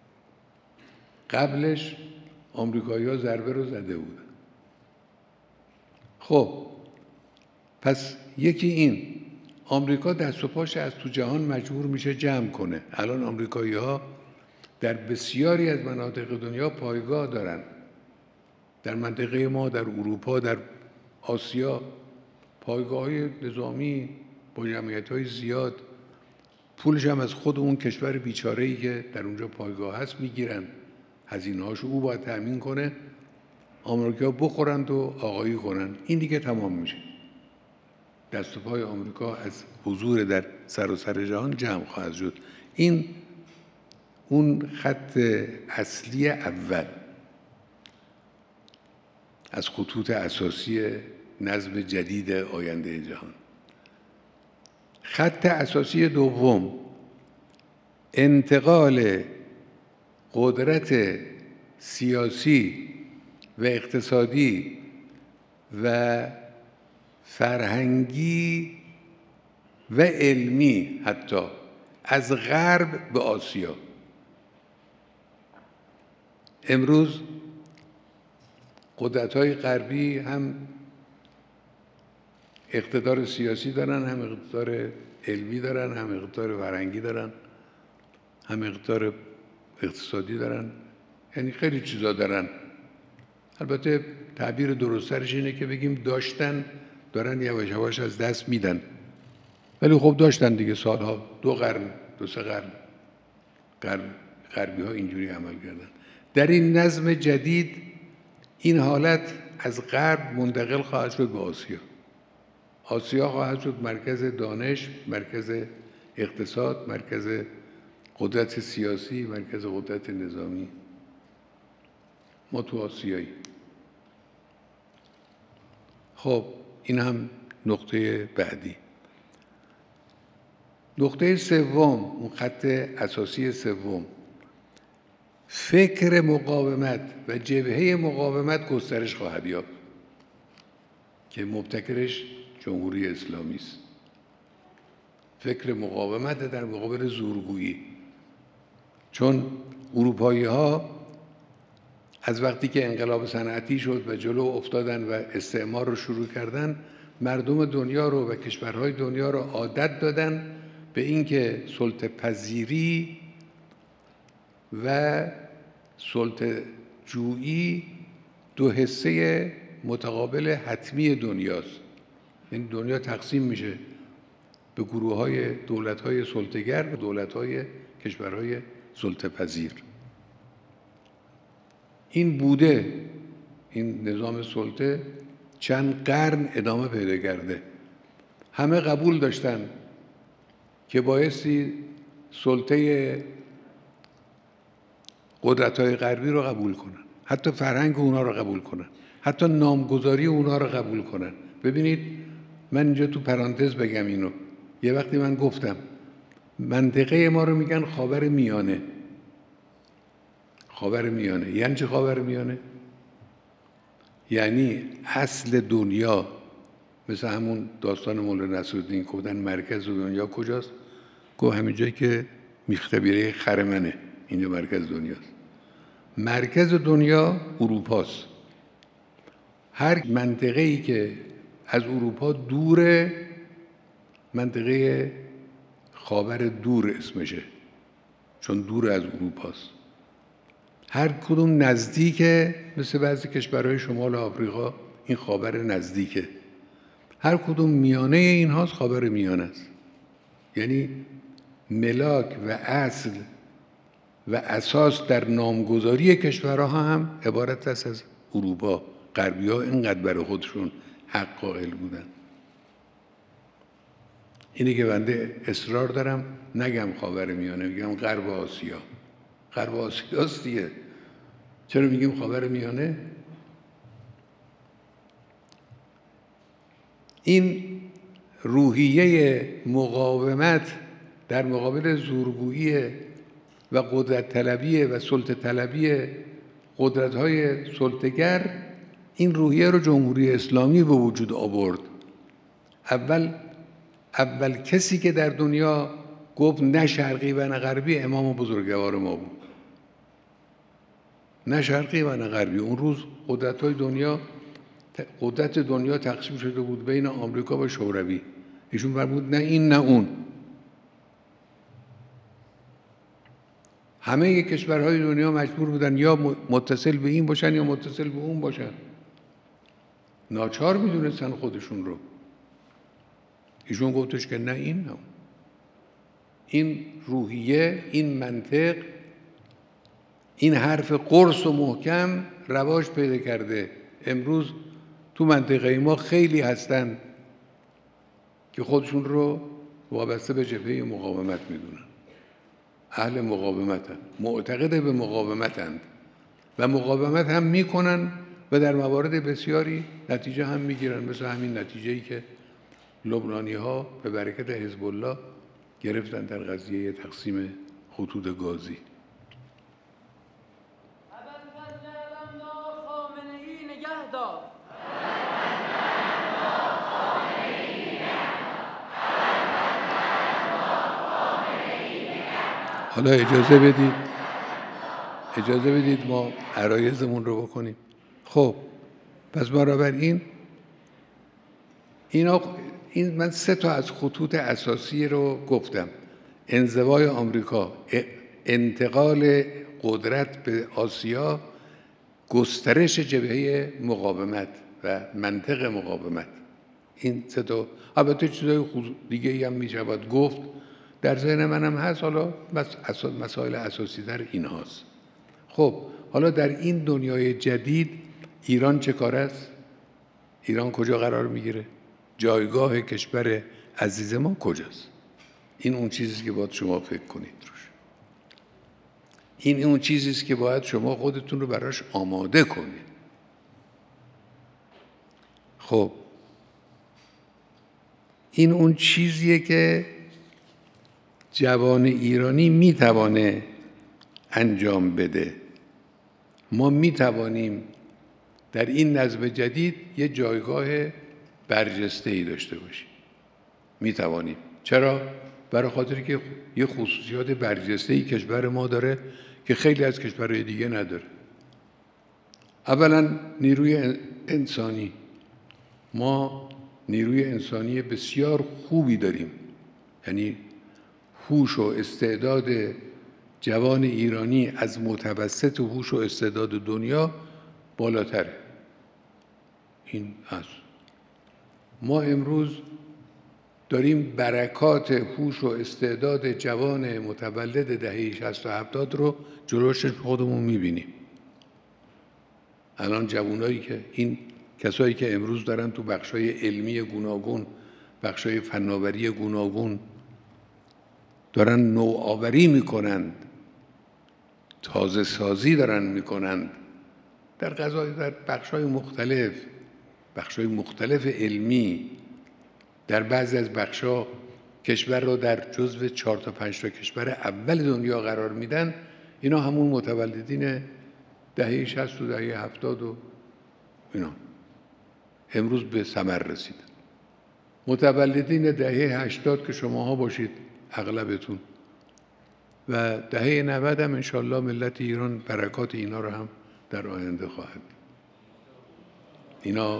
Speaker 1: قبلش آمریکایی‌ها ضربه رو زده بودن. خب پس یکی این، آمریکا دست و پاش از تو جهان مجبور میشه جمع کنه. الان آمریکایی‌ها در بسیاری از مناطق دنیا پایگاه دارن. در منطقه ما، در اروپا، در آسیا، پایگاه‌های نظامی با جمعیت‌های زیاد، پولش هم از خود اون کشور بیچاره‌ای که در اونجا پایگاه هست میگیرن. هزینه‌هاشو او باید تأمین کنه، آمریکا بخورند و آقایی کنن. این دیگه تمام میشه. دست و پای آمریکا از حضور در سراسر جهان جمع خواهد شد. این اون خط اصلی اول از خطوط اساسی نظم جدید آینده جهان. خط اساسی دوم، انتقال قدرت سیاسی و اقتصادی و فرهنگی و علمی حتی از غرب به آسیا. امروز قدرت‌های غربی هم اقتدار سیاسی دارن، هم اقتدار علمی دارن، هم اقتدار فرهنگی دارن، هم اقتدار اقتصادی دارن، یعنی خیلی چیزا دارن. البته تعبیر درست‌ترش اینه که بگیم داشتن، دارن یواش یواش از دست میدن. ولی خب داشتن دیگه سالها، 2 قرن، 2-3 قرن غربی‌ها اینجوری عمل کردن. در این نظم جدید این حالت از غرب منتقل خواهد شد به آسیا. آسیا خواهد شد مرکز دانش، مرکز اقتصاد، مرکز قدرت سیاسی، مرکز قدرت نظامی. ما تو آسیایی. خب این هم نقطه بعدی. نقطه سوم، اون خط اساسی سوم، فکر مقاومت و جبهه مقاومت گسترش خواهد یافت که مبتکرش جمهوری اسلامی است. فکر مقاومت در مقابل زورگویی. چون اروپایی‌ها از وقتی که انقلاب صنعتی شد و جلو افتادن و استعمار رو شروع کردن، مردم دنیا رو و کشورهای دنیا رو عادت دادن به اینکه سلطه پذیری و سلطه جویی 2 حصه متقابل حتمی دنیاست. یعنی دنیا تقسیم میشه به گروه‌های دولت‌های سلطه‌گر و دولت‌های کشورهای سلطه‌پذیر. این بوده، این نظام سلطه چند قرن ادامه پیدا کرده. همه قبول داشتن که بایستی سلطه قدرت‌های غربی رو قبول کنن، حتی فرهنگ اونا رو قبول کنن، حتی نامگذاری اونا رو قبول کنن. ببینید من اینجا تو پرانتز بگم اینو، یه وقتی من گفتم منطقه ما رو میگن خاور میانه. خاور میانه یعنی چه خاور میانه؟ یعنی اصل دنیا، مثل همون داستان مولانا نصرالدین که گفتن مرکز دنیا کجاست؟ گفت همین جایی که میختبیره خرمنه، اینجا مرکز دنیاست. مرکز دنیا اروپاست. هر منطقه‌ای که از اروپا دوره منطقه خاور دور اسمشه، چون دور از اروپاست. هر کدوم نزدیکه، مثل بعضی کشورهای شمال آفریقا این خاور نزدیکه. هر کدوم میانه این هاست خاور میانه است. یعنی ملاک و اصل و اساس در نامگذاری کشورها هم عبارت است از اروپا. غربی‌ها اینقدر برای خودشون حق قائل بودن. اینه که بنده اصرار دارم نگم خاور میانه، میگم غرب آسیا. غرب آسیاست دیگه. چرا میگیم خاور میانه؟ این روحیه مقاومت در مقابل زورگویی و قدرت طلبی و سلطه طلبی قدرت‌های سلطه‌گر، این روحیه رو جمهوری اسلامی به وجود آورد. اول کسی که در دنیا گفت نه شرقی و نه غربی امام بزرگوار ما بود. نه شرقی و نه غربی. اون روز قدرت دنیا تقسیم شده بود بین آمریکا و شوروی. ایشون فرمود نه این نه اون. همه کشورهای دنیا مجبور بودن یا متصل به این باشن یا متصل به اون باشن. ناچار میدونستن خودشون رو. ایشون گفتش که نه این نه اون. این روحیه، این منطق، این حرف قرص و محکم رواج پیدا کرده. امروز تو منطقه ما خیلی هستن که خودشون رو وابسته به جبهه مقاومت میدونن. اهل مقاومتن، معتقد به مقاومتند و مقاومت هم میکنن و در موارد بسیاری نتیجه هم میگیرن، مثل همین نتیجه‌ای که لبنانی‌ها به برکت حزب الله گرفتن در قضیه تقسیم خطوط گازی. حالا اجازه بدید ما عرایضمون رو بکنیم. خب پس بنابراین این من 3 تا از خطوط اساسی رو گفتم: انزوای آمریکا، انتقال قدرت به آسیا، گسترش جبهه مقاومت و منطق مقاومت. این 3 تا. البته چیزای دیگه هم میشود گفت، در ذهن منم هست. حالا مسائل اساسی در این هاست. خب حالا در این دنیای جدید ایران چه کار است؟ ایران کجا قرار میگیره؟ جایگاه کشور عزیز ما کجاست؟ این اون چیزی که باید شما فکر کنید روش. این اون چیزی است که باید شما خودتون رو براش آماده کنید. خب این اون چیزیه که جوان ایرانی میتوانه انجام بده. ما میتوانیم در این نظم جدید یه جایگاه برجسته‌ای داشته باشیم. میتوانیم. چرا؟ برای خاطری که یه خصوصیات برجسته‌ای کشور ما داره که خیلی از کشورهای دیگه نداره. اولا نیروی انسانی. ما نیروی انسانی بسیار خوبی داریم. یعنی هوش و استعداد جوان ایرانی از متوسط هوش و استعداد دنیا بالاتره. این هست. ما امروز داریم برکات هوش و استعداد جوان متولد دهه 60 و 70 رو جلوش خودمون می‌بینیم. الان جوانایی که این کسایی که امروز دارن تو بخشای علمی گوناگون، بخشای فناوری گوناگون دارن نوآوری میکنند، تازه سازی دارن میکنند در بخشای مختلف علمی، در بعضی از بخشا کشور رو در جزو 4 تا 5 تا کشور اول دنیا قرار میدن. اینا همون متولدین دهه 60 و دهه 70 و اینا امروز به ثمر رسید. متولدین دهه 80 که شماها باشید اغلبتون، و دهه 90 هم انشالله ملت ایران برکات اینا رو هم در آینده خواهد. اینا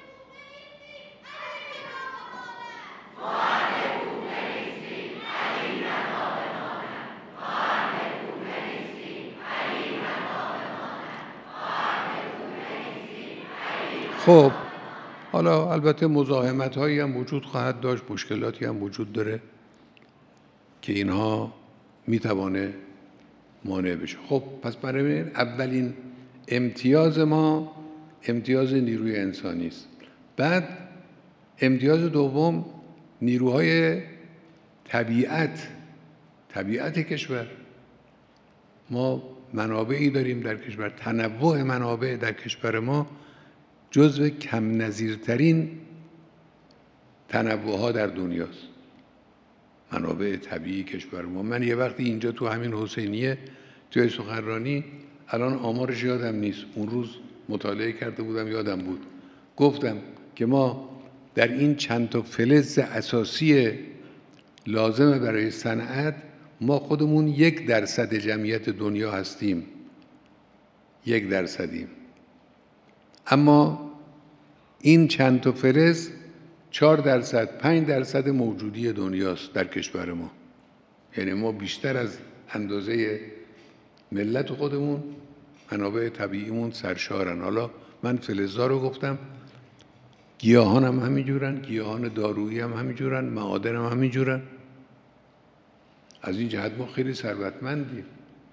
Speaker 1: خب حالا البته مزاحمت هایی هم وجود خواهد داشت، مشکلاتی هم وجود داره که اینها میتوانه مانع بشه. خب پس برای اولین امتیاز ما امتیاز نیروی انسانی است. بعد امتیاز دوم نیروهای طبیعت کشور. ما منابعی داریم در کشور، تنوع منابع در کشور ما جزو کم نظیرترین تنوعها در دنیاست. منابع طبیعی کشور ما. من یه وقتی اینجا تو همین حسینیه توی سخنرانی، الان آمارش یادم نیست، اون روز مطالعه کرده بودم یادم بود، گفتم که ما در این چند تا فلز اساسی لازم برای صنعت ما خودمون 1% جمعیت دنیا هستیم، 1%. اما این چند تا فلز 4%، 5% موجودی دنیاست در کشور ما. یعنی ما بیشتر از اندازه ملت خودمون منابع طبیعیمون سرشارن. حالا من فلزا رو گفتم، گیاهان هم همینجورن، گیاهان دارویی هم همینجورن، معادن هم همینجورن. از این جهت ما خیلی ثروتمندیم.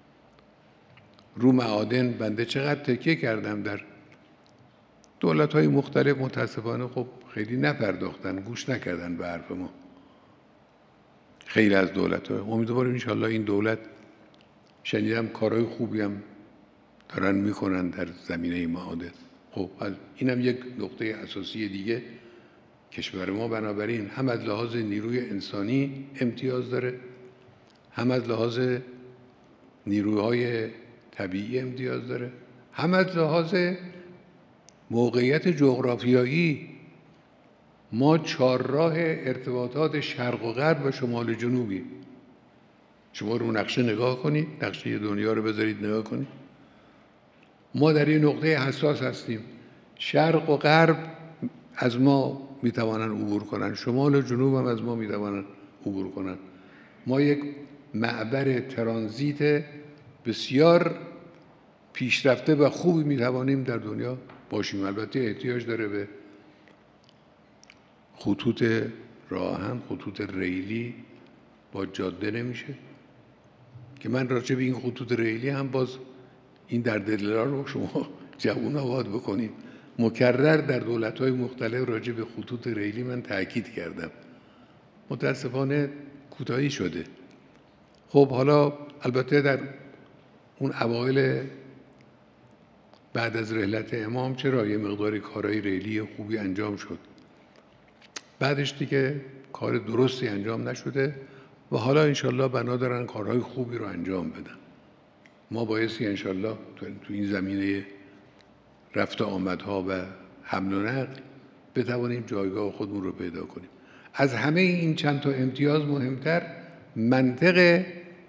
Speaker 1: رو معادن بنده چقدر تکیه کردم در دولت‌های مختلف، متاسفانه خب خیلی نپرداختن، گوش نکردن به حرف ما. خیلی از دولت‌ها. امیدواریم انشالله این دولت، شنیدم کارهای خوبی هم دارن میکنن در زمینه معادن. خب اینم یک نقطه اساسی دیگه. کشور ما بنابراین هم از لحاظ نیروی انسانی امتیاز داره، هم از لحاظ نیروهای طبیعی امتیاز داره، هم از لحاظ موقعیت جغرافیایی. ما 4 راه ارتباطات شرق و غرب و شمال و جنوبی. شما رو نقشه نگاه کنید، نقشه دنیا رو بذارید نگاه کنید. ما در این نقطه حساس هستیم. شرق و غرب از ما میتوانن عبور کنن، شمال و جنوب هم از ما میتوانن عبور کنن. ما یک معبر ترانزیت بسیار پیشرفته و خوبی میتوانیم در دنیا باشیم. البته احتیاج داره به خطوط راهن، خطوط ریلی، با جاده نمیشه که من راجع به این خطوط ریلی هم باز این در دلار رو شما جوونا باید بکنیم. مکرر در دولت‌های مختلف راجع به خطوط ریلی من تاکید کردم، متاسفانه کوتاهی شده. خب حالا البته در اون اوایل بعد از رحلت امام چرا یه مقداری کارهای ریلی خوبی انجام شد، بعدش دیگه کار درستی انجام نشده و حالا انشالله بنا دارن کارهای خوبی رو انجام بدن. ما بایستی انشالله تو این زمینه رفت آمدها و حمل و نقل بتوانیم جایگاه خودمون رو پیدا کنیم. از همه این چند تا امتیاز مهمتر منطق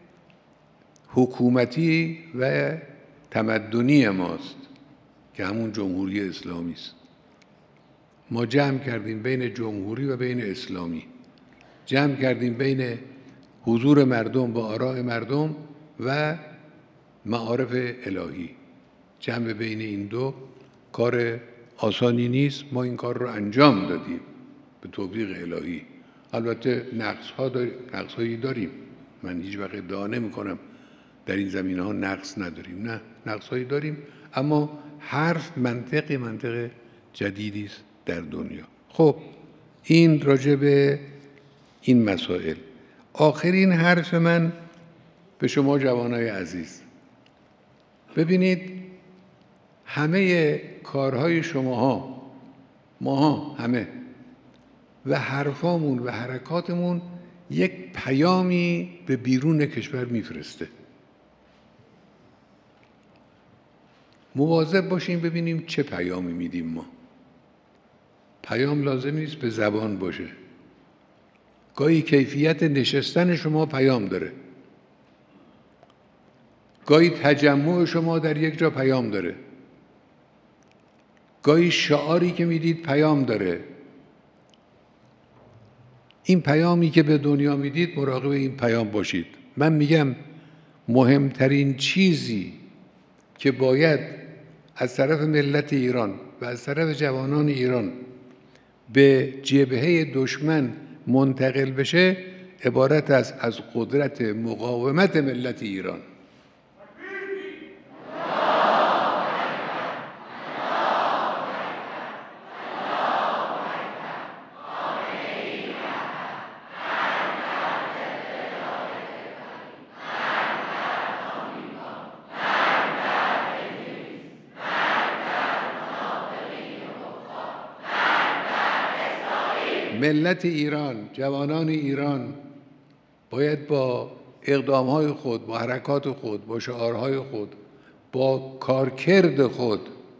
Speaker 1: حکومتی و تمدنی ماست که همون جمهوری اسلامی است. ما جمع کردیم بین جمهوری و بین اسلامی، جمع کردیم بین حضور مردم و آراء مردم و معارف الهی. جمع بین این دو کار آسانی نیست. ما این کار رو انجام دادیم. به توفیق الهی. البته نقص‌هایی داریم، من هیچ وقت ادعا نمی‌کنم در این زمینه‌ها نقص نداریم، نه، نقص‌هایی داریم، اما حرف منطق جدیدی است در دنیا. خب این راجع به این مسائل. آخرین حرف من به شما جوانای عزیز، ببینید همه کارهای شماها، ماها همه، و حرفامون و حرکاتمون یک پیامی به بیرون کشور میفرسته. مواظب باشیم ببینیم چه پیامی میدیم ما. پیام لازم نیست به زبان باشه. گاهی کیفیت نشستن شما پیام داره، گاهی تجمع شما در یک جا پیام داره، گاهی شعاری که میدید پیام داره. این پیامی که به دنیا میدید مراقب این پیام باشید. من میگم مهمترین چیزی که باید از طرف ملت ایران و از طرف جوانان ایران به جبهه دشمن منتقل بشه عبارت است از قدرت مقاومت ملت ایران. ملت ایران، جوانان ایران باید با اقدامهای خود، با حرکات خود، با شعارهای خود، با کارکرد خود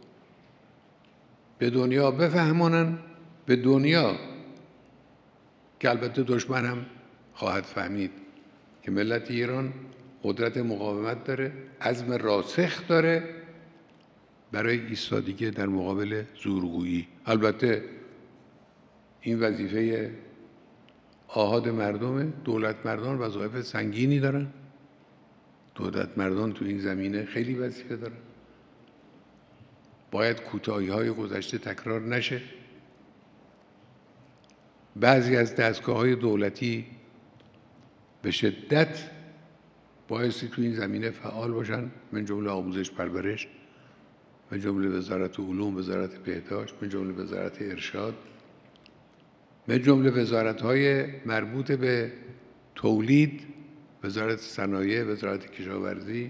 Speaker 1: به دنیا بفهمانند، به دنیا که البته دشمن هم خواهد فهمید که ملت ایران قدرت مقاومت داره، عزم راسخ داره برای ایستادگی در مقابل زورگویی. البته این وظیفه آحاد مردمه. دولت مردان وظایف سنگینی دارن. دولت مردان تو این زمینه خیلی وظیفه دارن. باید کوتاهی‌های گذشته تکرار نشه. بعضی از دستگاه‌های دولتی به شدت بایستی تو این زمینه فعال باشن، من جمله آموزش پرورش، من جمله وزارت علوم، وزارت بهداشت، من جمله وزارت ارشاد، من جمله وزارت‌های مربوط به تولید، وزارت صنایع، وزارت کشاورزی،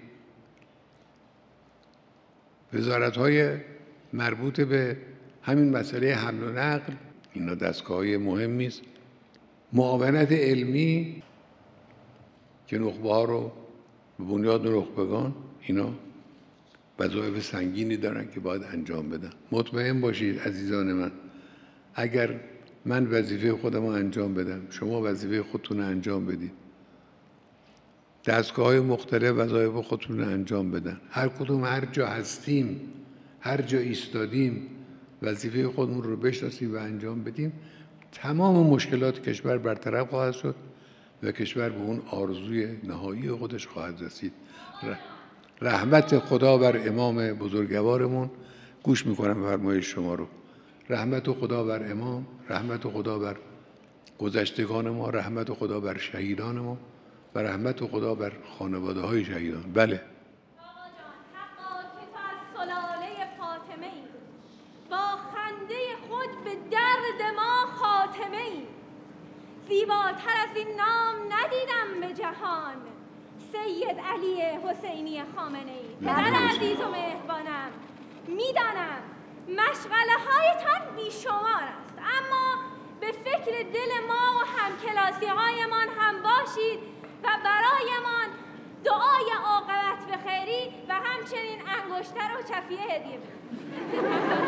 Speaker 1: وزارت‌های مربوط به همین مسئله حمل و نقل، اینا دستگاه‌های مهمی است. معاونت علمی که نخبه‌ها رو به بنیاد نخبگان، اینا وظایف سنگینی دارن که باید انجام بدن. مطمئن باشید عزیزان من، اگر من وظیفه خودم رو انجام بدم، شما وظیفه خودتون رو انجام بدید، دستگاه‌های مختلف وظایف خودتون رو انجام بدن، هر کدوم هر جا هستیم، هر جا ایستادیم وظیفه خودمون رو بشناسیم و انجام بدیم، تمام مشکلات کشور برطرف خواهد شد و کشور به اون آرزوی نهایی خودش خواهد رسید. رحمت خدا بر امام بزرگوارمون. گوش میکنم فرمایش شما رو. رحمت خدا بر امام، رحمت خدا بر گذشتگان ما، رحمت خدا بر شهیدان ما و رحمت خدا بر خانواده های شهیدان. بله.
Speaker 2: آقا جان، حقا که تو از سلاله فاطمه ای، با خنده خود به درد ما خاتمه ای. زیباتر از این نام ندیدم به جهان، سید علی حسینی خامنه ای. پدر عزیز و مهربانم، میدانم مشغله هایتان بیشمار است، اما به فکر دل ما و همکلاسی هایمان هم باشید و برایمان دعای عاقبت به خیری و همچنین انگشتر و چفیه هدیه بدید.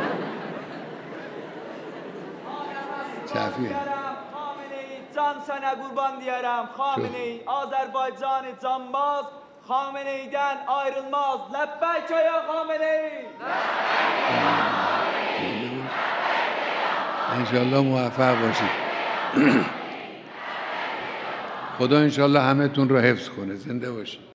Speaker 1: چفیه
Speaker 3: خامنه ای جان سنه قurban diyarım. Khamenei ey Azerbaycan'ı canbaz, Khamenei'den ayrılmaz. Lebbeyk ya Khamenei.
Speaker 1: انشالله موفق باشید. خدا انشالله همه تون رو حفظ کنه. زنده باشید.